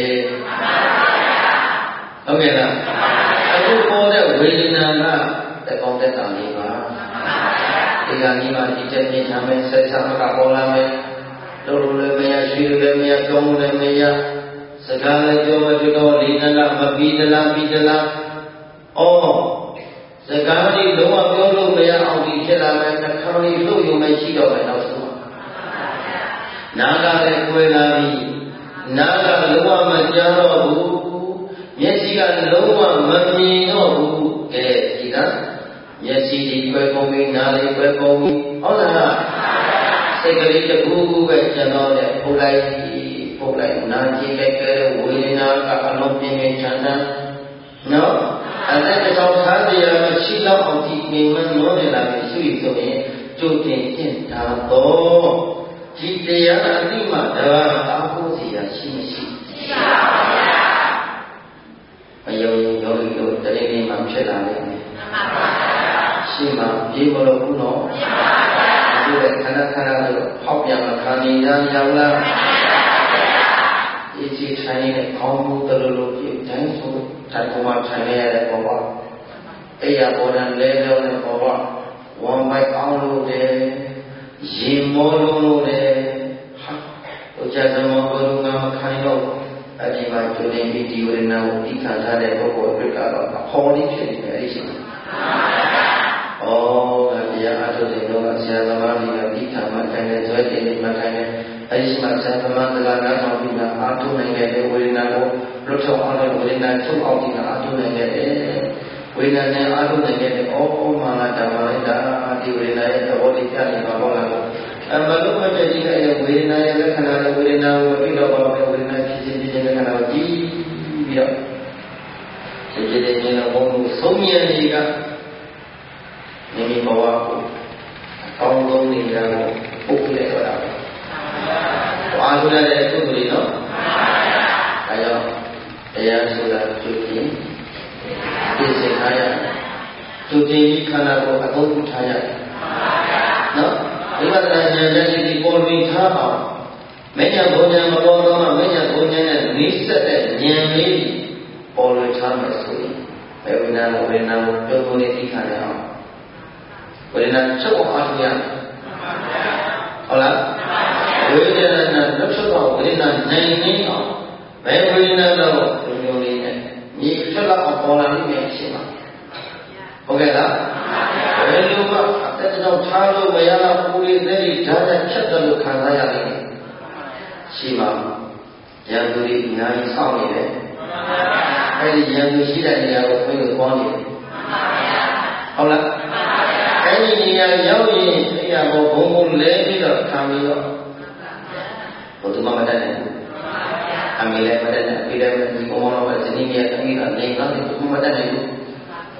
ဟုတ်ကဲ့လားအခုပေါ်တဲ့ဝေဒနာကတကောင်းတဲ့တန်လေးပါဒီကနေ့မှဒီချက်ပြင်ထားမယ်ဆက်ချမကပေါ်လာမယ်လို့လည်းမရရှိလည်းမရကောင်းလည်းမရစကားလည်းပြောမဖြစ်တော့ဒီနကမပြီးသလားပြီးသလားအော်စကားလေးလုံးဝပြောလို့မရအောင်ဒီဖြစ်လာမယ်နှခမ်းလေးလှုပ်ရုံပဲရှိတော့မယ်နောက်ဆုံးနာကလည်းကွယ်လာပြီနာကလုံးဝမကြားတော့ဘူးမျက်စိကလုံးဝမမြင်တော့ဘူးကဲဒီကမျက်စိဒီကွယ်ကုန်ပြီနားလေးကွယ်ကုန်ပြီဟုတ်လားစိတ်ကလေးတစ်ခုခုပဲကျန်တော့တယ်ဖုတ်လိုက်ဖုတ်လိုက်နားကြည့်လိုက်ကြတဲ့ဝေဒနာကအလုံးပြင်းပြင်းချမ်းသာနော်အဲ့ဒါကြောင့်သာတရားမရှိတော့အောင်ဒီမြင်မလို့နေလာပြီရှိဆိုရင်ကြိုတင်ကျင့်တာတော့ဒီတရားအတိမဒါအားကိုးစီရရှိမရှိရှိပါပါဗျာအယုံယောဂီတို့တရင်လေးမှဖြစ်လာလိမ့်မယ်မှန်ပါပါရှိမှပြေမလို့ဘူးနော်မှန်ပါပါဒီကခဏခဏလို့ဟောက်ပြန်မှခန္ဒီညာရောက်လာမှန်ပါပါဒီစီထိုင်နေတဲ့ခေါင်းမူတလူလူပြတိုင်းဆိုထိုင်ပေါ်မှာထိုင်နေရတဲ့ဘောကအဲ့ရပေါ်တဲ့လဲလုံးတဲ့ဘောကဝမ်းမိုက်အောင်လို့တယ်ရေမောလုံးလို့တယ်ဟာတို့ကြသမောဘုရားမခိုင်းတော့အဒီမှာကျူနေပြီးဒီဝေဒနာကိုဒီခံထားတဲ့ပုဂ္ဂိုလ်အတွက်ကတော့အဟောလေးဖြစ်နေတယ်အဲ့ဒီရှိမှာဩဒါတရားအထုတ်တဲ့တော့ဆရာသမားတွေကဒီခံမှခိုင်းတဲ့ဇွဲတင်နေမှခိုင်းတဲ့အဲ့ဒီမှာဆရာသမားကလည်းနားထောင်ပြီးမှအာထုတ်နိုင်တဲ့ဝေဒနာကိုလွတ်ထုတ်အောင်တဲ့ဝေဒနာထုတ်အောင်ဒီကအာထုတ်နိုင်တဲ့ဝေဒနာနဲ့အာထုတ်နိုင်တဲ့ဩမာနဓမ္မလိုက်တာဒီဝေဒနာရဲ့သဘောတရားပြနေပါတော့လားအမလို့မတည်တဲ့ဝေဒနာရဲ့လက္ခဏာနဲ့ဝေဒနာကိုပြီးတော့ပါပဲဝေဒနာဖြစ်ခြင်းဖြစ်ခြင်းလက္ခဏာကိုကြည့်ပြီးတော့စိတ်ကြည်တဲ့ဉာဏ်တော်ဘုံကိုသုံးမြဲတွေကမိမိဘဝကိုအကောင်းဆုံးနေရာကိုပုတ်ပြလိုက်တော့တာပဲ။အားထုတ်ရတဲ့ပုဂ္ဂိုလ်တွေနော်။အဲကြောင့်တရားဆိုတာကြိုတင်သိစေထားရကြိုတင်ပြီးခန္ဓာကိုယ်အသုံးပြုထားရတယ်။နော်။ဒီမှာဉာဏ်နဲ့ဒီပေါ်ပြီးထားအောင်မဉ္ဇဉ်ဘုံဉာဏ်မပေါ်တော့မှမဉ္ဇဉ်ဘုံဉာဏ်နဲ့နီးစပ်တဲ့ဉာဏ်လေးပေါ်လွင်ထားမယ်ဆိုရင်ဝေဒနာဝေဒနာကိုပြုံးလို့သိခံရအောင်ဝေဒနာချုပ်အောင်အားထုတ်ရဟုတ်လားဝေဒနာလွတ်ချုပ်အောင်ဝေဒနာနိုင်နေအောင်ဘယ်ဝေဒနာတော့လူမျိုးလေးနဲ့ညီထွက်လာအောင်ပေါ်လာလိမ့်မယ်ရှိမှာဟုတ်ကဲ့လားဘယ်လိုမှအသက်ကြောင့်ထားလို့မရတော့ပူရည်သက်ကြီးဓာတ်နဲ့ဖြတ်တယ်လို့ခံစားရလိမ့်မယ်ရှိမှာရန်သူတွေအများကြီးစောင့်နေတယ်အဲဒီရန်သူရှိတဲ့နေရာကိုခွင့်လို့ပေါင်းနေတယ်ဟုတ်လားအဲဒီနေရာရောက်ရင်အဲ့ရဘောဘုံဘုံလဲပြီးတော့ခံပြီးတော့ဘုသူမမတတ်နိုင်ဘူးအမေလည်းမတတ်နိုင်အဖေလည်းမဒီဘုံဘောတော့ဇနီးမြတ်သမီးကလည်းငါ့ကိုဘုမတတ်နိုင်ဘူး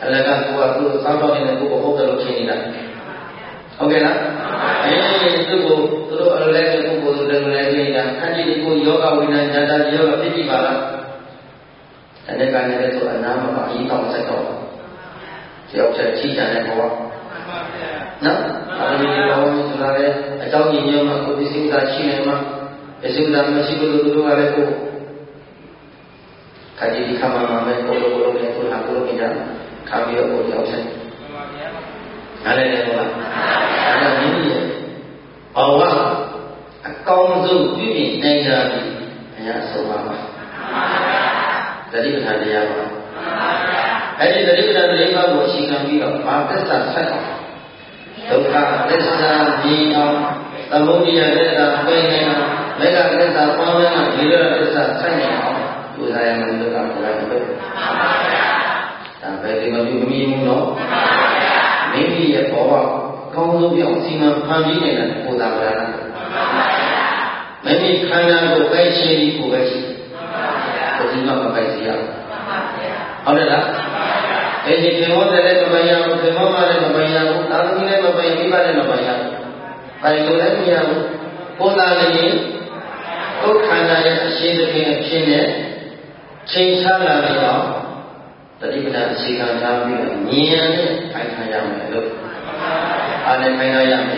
အလကကိုကသူ့စောင်းတော့နေတဲ့ကိုကိုဟုတ်တယ်လို့ထင်နေတာဟုတ်ကဲ့လားအေးသူ့ကိုသူတို့အလဲကိုကိုသူတယ်လည်းနေတာခန္တီကိုယောဂဝိညာဉ်ဇာတာယောဂဖြစ်ပြီပါလားအဲ့ဒါကလည်းဆိုအနာမပါအရင်တော့ဆက်တော့တယောက်ချက်ချိချတဲ့ဘဝနော်အဲ့ဒီဘောဆိုတာလေအကြောင်းရင်းရောမှာကိုပစ္စည်းသာရှိနေမှာပစ္စည်းသာမရှိဘူးလို့သူတို့ကလည်းကိုခါကြီးဒီခါမှမှပဲကိုလိုကိုလိုနဲ့ကိုဟာကိုလိုကြခါပြီးတော့ကိုတယောက်ချက်နားလည်တယ်ဟုတ်လားအဲ့ဒါမိမိရဲ့ဘဝအကောင်းဆုံးပြည့်ပြည့်နိုင်တာဒီအရာဆုံးပါပါတတိပဌာန်တရားပါအဲ့ဒီတတိပဌာန်လေးပါးကိုအရှိခံပြီးတော့ဘာသစ္စာဆက်အောင်ဒုက္ခသစ္စာမြင်အောင်သမုဒိယသစ္စာပယ်နိုင်အောင်မေဃသစ္စာပေါင်းနိုင်အောင်ဒီလိုသစ္စာဆက်နိုင်အောင်ဒုစရမလို့ကဘုရားပြောတယ်ဒါပဲဒီလိုမျိုးမမြင်ဘူးနော်မိမိရဲ့ဘဝကောင်းဆုံးပြောင်းစီမံဖန်ပြီးနေတာကိုယ်သာဗျာမိမိခန္ဓာကိုပဲရှင်းပြီးကိုယ်ပဲရှင်းကိုယ်စီမံမပိုက်စီရဟုတ်တယ်လားအဲ့ဒီခေမောတဲ့လည်းမပိုင်ရဘူးခေမောမလည်းမပိုင်ရဘူးသာသမီလည်းမပိုင်မိဘလည်းမပိုင်ရဘူးပိုင်လို့လည်းမရဘူးကိုယ်သာလည်းကိုယ်ခန္ဓာရဲ့အရှင်းသဖြင့်အဖြစ်နဲ့ချိန်ချလာပြီးတော့တတိပဌာန်အခြေခံထားပြီးတော့ဉာဏ်နဲ့ခိုင်ခံရမယ်လို့အားနဲ့ခိုင်ခံရမယ်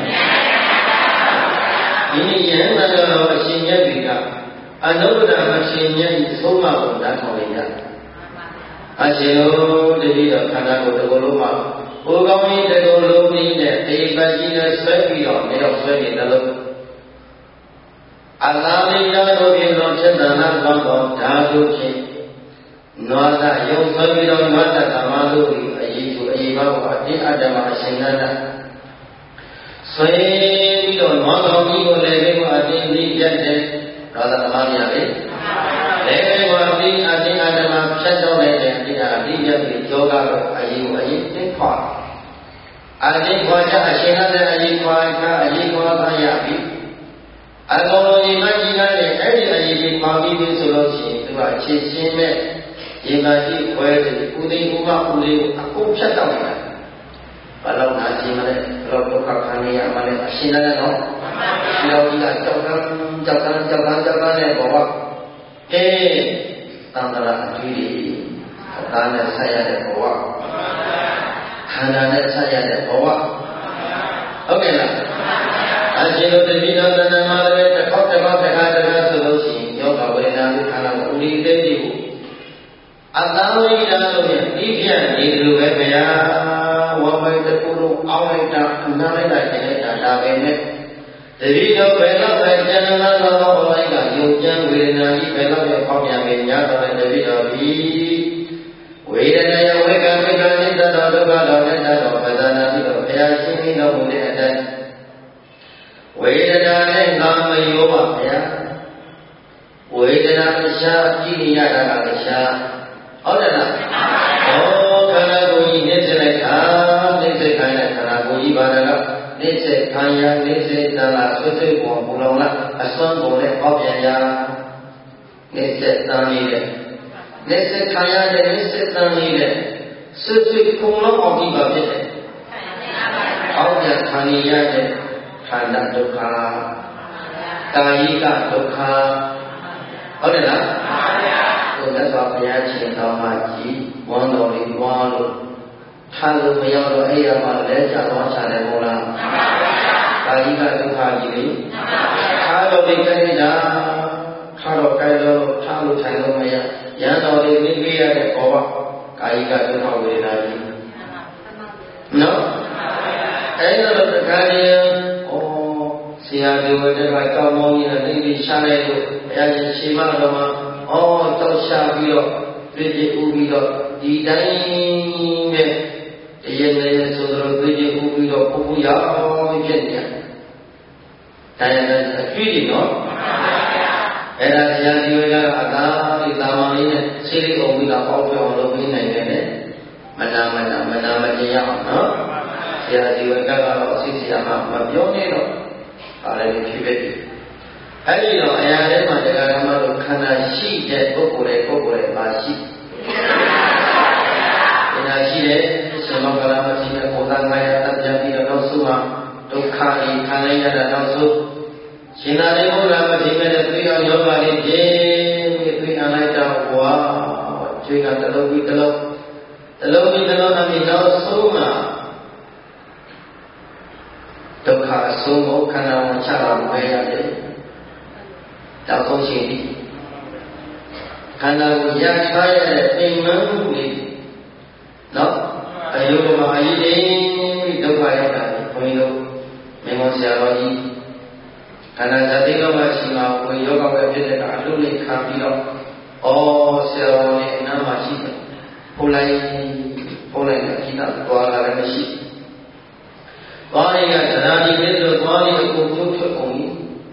ဒီဉာဏ်နဲ့တော့အရှင်မြတ်တွေကအနုတ္တရအရှင်မြတ်ဤသုံးပါးကိုနားထောင်ရအရှင်တို့တတိယခန္ဓာကိုယ်တစ်ခုလုံးမှာဘိုးကောင်းကြီးတစ်ခုလုံးကြီးနဲ့အေပတ်ကြီးနဲ့ဆွဲပြီးတော့နေတော့ဆွဲနေတယ်လို့အလာလိယတို့ဖြင့်တော့ဖြစ်တာလားသောတော့ဓာတုဖြင့်နွားသာယုံဆွဲပြီးတော့နွားသာသမားတို့ဒီအရေးကိုအရေးပါကိုအတင်းအတ္တမှာအရှင်နန္ဒဆွဲပြီးတော့နွားကောင်းကြီးကိုလည်းဒီကအတင်းပြီးပြတ်တယ်နွားသာသမားများလေလည်းဒီကအတင်းအတင်းအတ္တမှာဖြတ်တော့တဲ့ဒီကအတင်းပြတ်ပြီးယောဂတော့အရေးကိုအရေးသိခွာအတင်းခွာချအရှင်နန္ဒအရေးခွာချအရေးခွာခံရပြီအကောင်လုံးဒီမကြီးလာတဲ့အဲ့ဒီအရေးကြီးပါပြီးပြီဆိုလို့ရှိရင်သူကအခြေရှင်းမဲ့ဒီမကြီးခွဲတယ်ဥသိဥပဥလေးကိုအကုန်ဖြတ်တော့တယ်ဘာလို့နာကျင်မလဲဘလို့ဒုက္ခခံရရမလဲအရှင်းလည်းတော့ဒီလိုကြီးကကြောက်တန်းကြောက်တန်းကြောက်တန်းကြောက်တန်းနဲ့ဘောကအေးသံဃာအကြီးကြီးဒါနဲ့ဆက်ရတဲ့ဘောကခန္ဓာနဲ့ဆက်ရတဲ့ဘောကဟုတ်ကဲ့လားအရှင်တို့တတိယသဏ္ဍာန်မှာလည်းတစ်ခေါက်တစ်ခေါက်တစ်ခါတစ်ခါဆိုလို့ရှိရင်ယောဂဝေဒနာကိုခန္ဓာကိုဥဒိသိတိကိုအတ္တဝိဒနာလို့ပြန်ပြီးပြန်နေတယ်လို့ပဲဗျာဝါမိုက်တကူလုံးအောင်းလိုက်တာအနားလိုက်တာကျင်လိုက်တာဒါပဲနဲ့တတိယဘယ်တော့ပဲကျန်လာတော့ဟောလိုက်ကယုံကြံဝေဒနာကြီးဘယ်တော့ပဲပေါက်ပြန်ပြီညာတော့တတိယပြီးဝေဒနာယဝေကဝေကနိတ္တဒုက္ခတော်နဲ့တတော်ပဒနာပြီးတော့ဘုရားရှင်ကြီးတော်မူတဲ့အတိုင်းဝေဒနာနဲ့ငါမရောပါဗျာဝေဒနာအရှားကြည့်နေရတာကအရှားဟုတ်တယ်လားဟောခန္ဓာကိုယ်ကြီးနေစေလိုက်တာနေစေခိုင်းတဲ့ခန္ဓာကိုယ်ကြီးပါဒကနေစေခံရနေစေတန်လာဆွဆွပေါ်ပူလောင်လာအစွမ်းပေါ်နဲ့ပေါက်ပြန်ရနေစေတန်နေတဲ့နေစေခံရတဲ့နေစေတန်နေတဲ့ဆွဆွပူလောင်အောင်ဒီပါဖြစ်တယ်အောက်ပြန်ခံရတဲ့ခန္ဓာဒုက္ခကာယိကဒုက္ခဟုတ်တယ်လားဘုရားဆိုဘုရားရှင်တော်မှာကြည်ဝမ်းတော်လေးဝါလို့ထားလို့မရောက်တော့အဲ့ရမှာလဲချသွားချတယ်မို့လားကာယိကဒုက္ခကြီးလေထားလို့ဒီကိစ္စထားတော့ကြိုက်လို့ထားလို့ထိုင်လို့မရရန်တော်လေးသိပေးရတဲ့ဘောကကာယိကဒုက္ခဝေဒနာကြီးနော်အဲ့တော့တခါတည်းဆရာဒီဝတ္တကကောင်းမောင်းကြီးနဲ့သိပြီးရှားလိုက်လို့ဘုရားရှင်ရှင်းမတော်မှာဩတောက်ရှာပြီးတော့ပြည့်ပြည့်ဥပြီးတော့ဒီတိုင်းနဲ့တရနေ့ဆိုတော့ပြည့်ပြည့်ဥပြီးတော့ပုပ်ပုရောက်ဖြစ်နေတယ်။တရားနဲ့အကျွေးကြီးနော်။အဲ့ဒါဆရာဒီဝတ္တကအသာဒီတာမန်လေးနဲ့ဆေးလေးအောင်ပြီးတော့ပေါက်ပြောင်းလုပ်ပြီးနိုင်တယ်နဲ့မနာမနာမနာမတင်ရအောင်နော်။ဆရာဒီဝတ္တကတော့အစီအစဉ်မှာမပြောနေတော့အားလည်းဖြစ်ဖြစ်အဲ့ဒီတော့အရာထဲမှာတရားဓမ္မတို့ခန္ဓာရှိတဲ့ပုဂ္ဂိုလ်ရဲ့ပုဂ္ဂိုလ်ရဲ့ပါရှိခန္ဓာရှိရှိတယ်ရှင်မောကလမတိနဲ့ဘုရားငါရတတ်ပြန်ပြီးတော့နောက်ဆုံးမှာဒုက္ခကြီးခံလိုက်ရတာနောက်ဆုံးရှင်သာရိပုတ္တရာမတိနဲ့တွေ့အောင်ယောဂလေးပြင်းပြီးတွေ့အောင်လိုက်တော့ဝါကျွေးကတလုံးပြီးတလုံးတလုံးပြီးတလုံးအမိနောက်ဆုံးမှာဒုက္ခအဆုံးကိုခန္ဓာဝင်ချလာဝဲရတယ်တောက်ဆုံးရှိပြီခန္ဓာကိုရထားရတဲ့အိမ်မန်းမှုလေးနော်အယုဒ္ဓမအယိတိဒုက္ခရောက်တာဘုန်းကြီးတို့မင်းမောဆရာတော်ကြီးခန္ဓာဇတိလောကရှိမှာကိုယ်ယောဂဝဲဖြစ်တဲ့ကအလုံးလေးခံပြီးတော့ဩဆရာတော်ရဲ့အနားမှာရှိတယ်ပို့လိုက်ပို့လိုက်တဲ့ခိတသွားလာလည်းမရှိသွားရကသရာတိပြည့်လို့သွားရအကုန်ပြုတ်ထွက်ကုန်ပြီ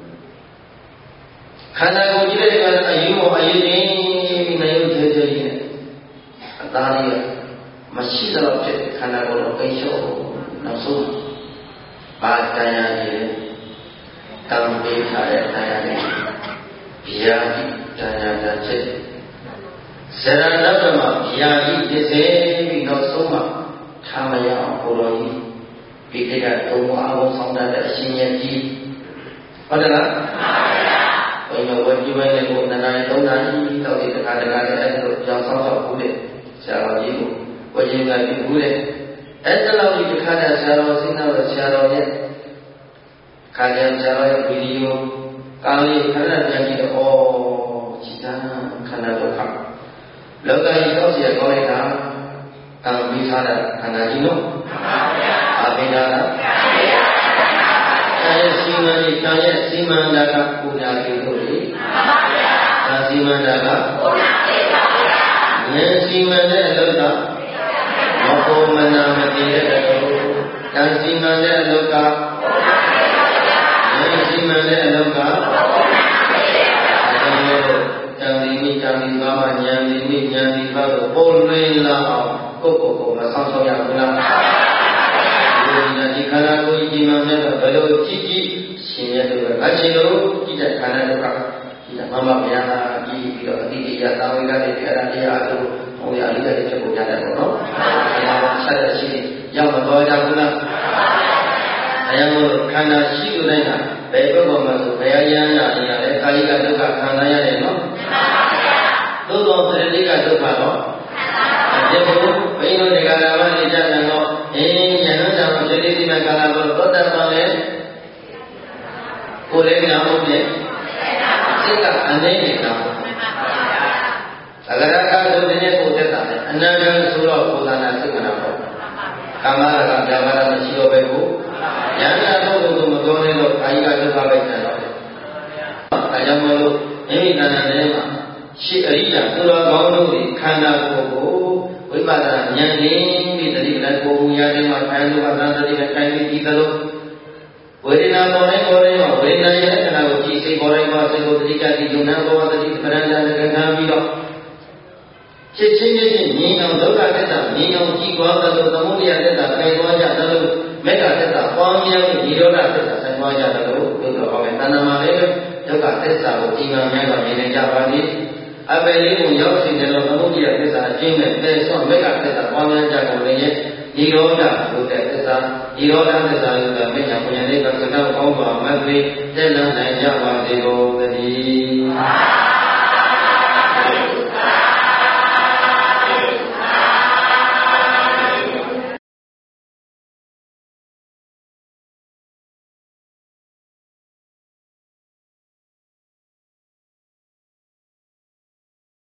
ခန္ဓာကိုယ်ကြီးတဲ့ကအယုမောအယိတိနေရုပ်သေးသေးလေးနဲ့အသားလေးမရှိတော့ဖြစ်ခန္ဓာကိုယ်ကိုပိတ်လျှော့နောက်ဆုံးဘာတရားကြီးတံပေးထားတဲ့တရားကြီးဗျာတိတရားတာဖြစ်ဇရဏတ္တမှာဗျာတိဖြစ်စေပြီးနောက်ဆုံးမှာထားမရအောင်ဘုရားကြီးပိဋကတုံးအောင်ဆောင်တဲ့အရှင်ရဲ့ကြီးဟုတ်တယ်လားမှန်ပါဗျာဘုရားဝေပြုလိုက်ကိုနှစ်နာရီသုံးနာရီတောက်ဒီတခါတခါလည်းအဲ့လိုကြောင်းဆောက်ဆောက်ဘူးတဲ့ဆရာတော်ကြီးကိုဝေရင်ကပြုဘူးတဲ့အဲ့ဒါလောက်ဒီတခါတည်းဆရာတော်စိနာတော်ဆရာတော်ရဲ့ခါကြဆရာတော်ရဲ့ဗီဒီယိုကားလေးခဏပြန်ကြည့်တော့ဩจิตာခန္ဓာဒုက္ခလောကကြီးတော့ဆရာကောင်းလိုက်တာကံပြီးထားတဲ့ခန္ဓာကြီးနော်မှန်ပါဗျာအဘိဓါလားမှန်ပါဗျာအဲစီမံကြီးကံရဲ့စီမံတာကပူဇာပြုလို့လေမှန်ပါဗျာဒါစီမံတာကပူဇာပြုပါဗျာဉာဏ်စီမံတဲ့အလုပ်ကမပေါ်မနာမတည်တဲ့တုပ်ကံစီမံတဲ့အလုပ်ကဉာဏ်စီမံတဲ့အလုပ်ကတံဒီမိတံဒီဘာမှဉာဏ်ဒီမိဉာဏ်ဒီဘာလို့ပေါ်လွင်လာအောင်ကိုယ့်ကိုယ်ကိုမဆောင်ဆောင်ရဘူးလားဒီခန္ဓာကိုယ်ကြီးမှန်တဲ့ဘယ်လိုကြည့်ကြည့်ရှင်ရဲ့တို့ကအချင်းတို့ကြည့်တဲ့ခန္ဓာတို့ကဒီမမဗျာကြည့်ပြီးတော့အတိအကျသာဝေကတဲ့အဲ့ဒါတရားတို့ဟိုရလေးတဲ့ချက်ကိုကြားတယ်ပေါ့နော်အဲ့ဒါဆက်တဲ့ရှိရောက်မတော်ကြဘူးလားအဲကြောင့်ခန္ဓာရှိသူတိုင်းကဘယ်ဘက်ပေါ်မှာဆိုဘယ်အရန်လာနေရလဲကာယကဒုက္ခခံစားရတယ်နော်သို့တော်ပရိတိကဒုက္ခတော့ဒီဘုဘိန်းတို့တွေကလာမနေကြတယ်တော့အင်းယဟန်ကြောင့်ပရိတိမကာလဘောသောတပန်လေကိုယ်လည်းနာမဟုတ်လေစိတ်ကအနည်းနေတာအဂရကဒုတိယကိုသက်တာလေအနန္တဆိုတော့ဘုရားနာစိတ်ကနာပေါ့ကာမရာဂဗျာပါဒမရှိတော့ပဲကိုဉာဏ်နာတော့ကိုမပြောနဲ့တော့ကာယကဒုက္ခပဲကျန်တော့တယ်အဲကြောင့်မလို့မိမိတဏ္ဍာထဲမှာရှိအရိယာသူတော်ကောင်းတို့ဒီခန္ဓာကိုယ်ကိုဝိပဿနာဉာဏ်နဲ့ဒီတတိလည်းကိုယ်မူရတဲ့မှာထိုင်လို့အသံတတိနဲ့ထိုင်ပြီးဒီသလိုဝေဒနာပေါ်တိုင်းပေါ်တိုင်းမှာဝေဒနာရဲ့ခန္ဓာကိုကြည့်စိတ်ပေါ်တိုင်းမှာစိတ်ကိုတတိကတိယုံနာဘောတတိပရဏ္ဍာကခံပြီးတော့ဖြစ်ချင်းချင်းချင်းမြင်အောင်ဒုက္ခသစ္စာမြင်အောင်ကြည့်သွားသလိုသမုဒယသစ္စာဆိုင်သွားကြသလိုမေတ္တာသစ္စာပွားများပြီးဒီရောဓသစ္စာဆိုင်သွားကြသလိုဘုရားဟောမယ်တဏ္ဍာမှာလည်းဒုက္ခသစ္စာကိုဒီမှာများစွာမြင်နေကြပါသည်အပယ်လေးကိုရောက်စီတယ်လို့သမုဒယသစ္စာအကျဉ်းနဲ့ပယ်ဆွမေတ္တာသစ္စာပွားများကြကုန်လည်းရဲ့ဒီရောဓဘုဒ္ဓသစ္စာဒီရောဓသစ္စာလို့ကမေတ္တာပုညလေးကကတော့ကောင်းပါမတ်ပြီးတက်လန်းနိုင်ကြပါစေကုန်သတည်း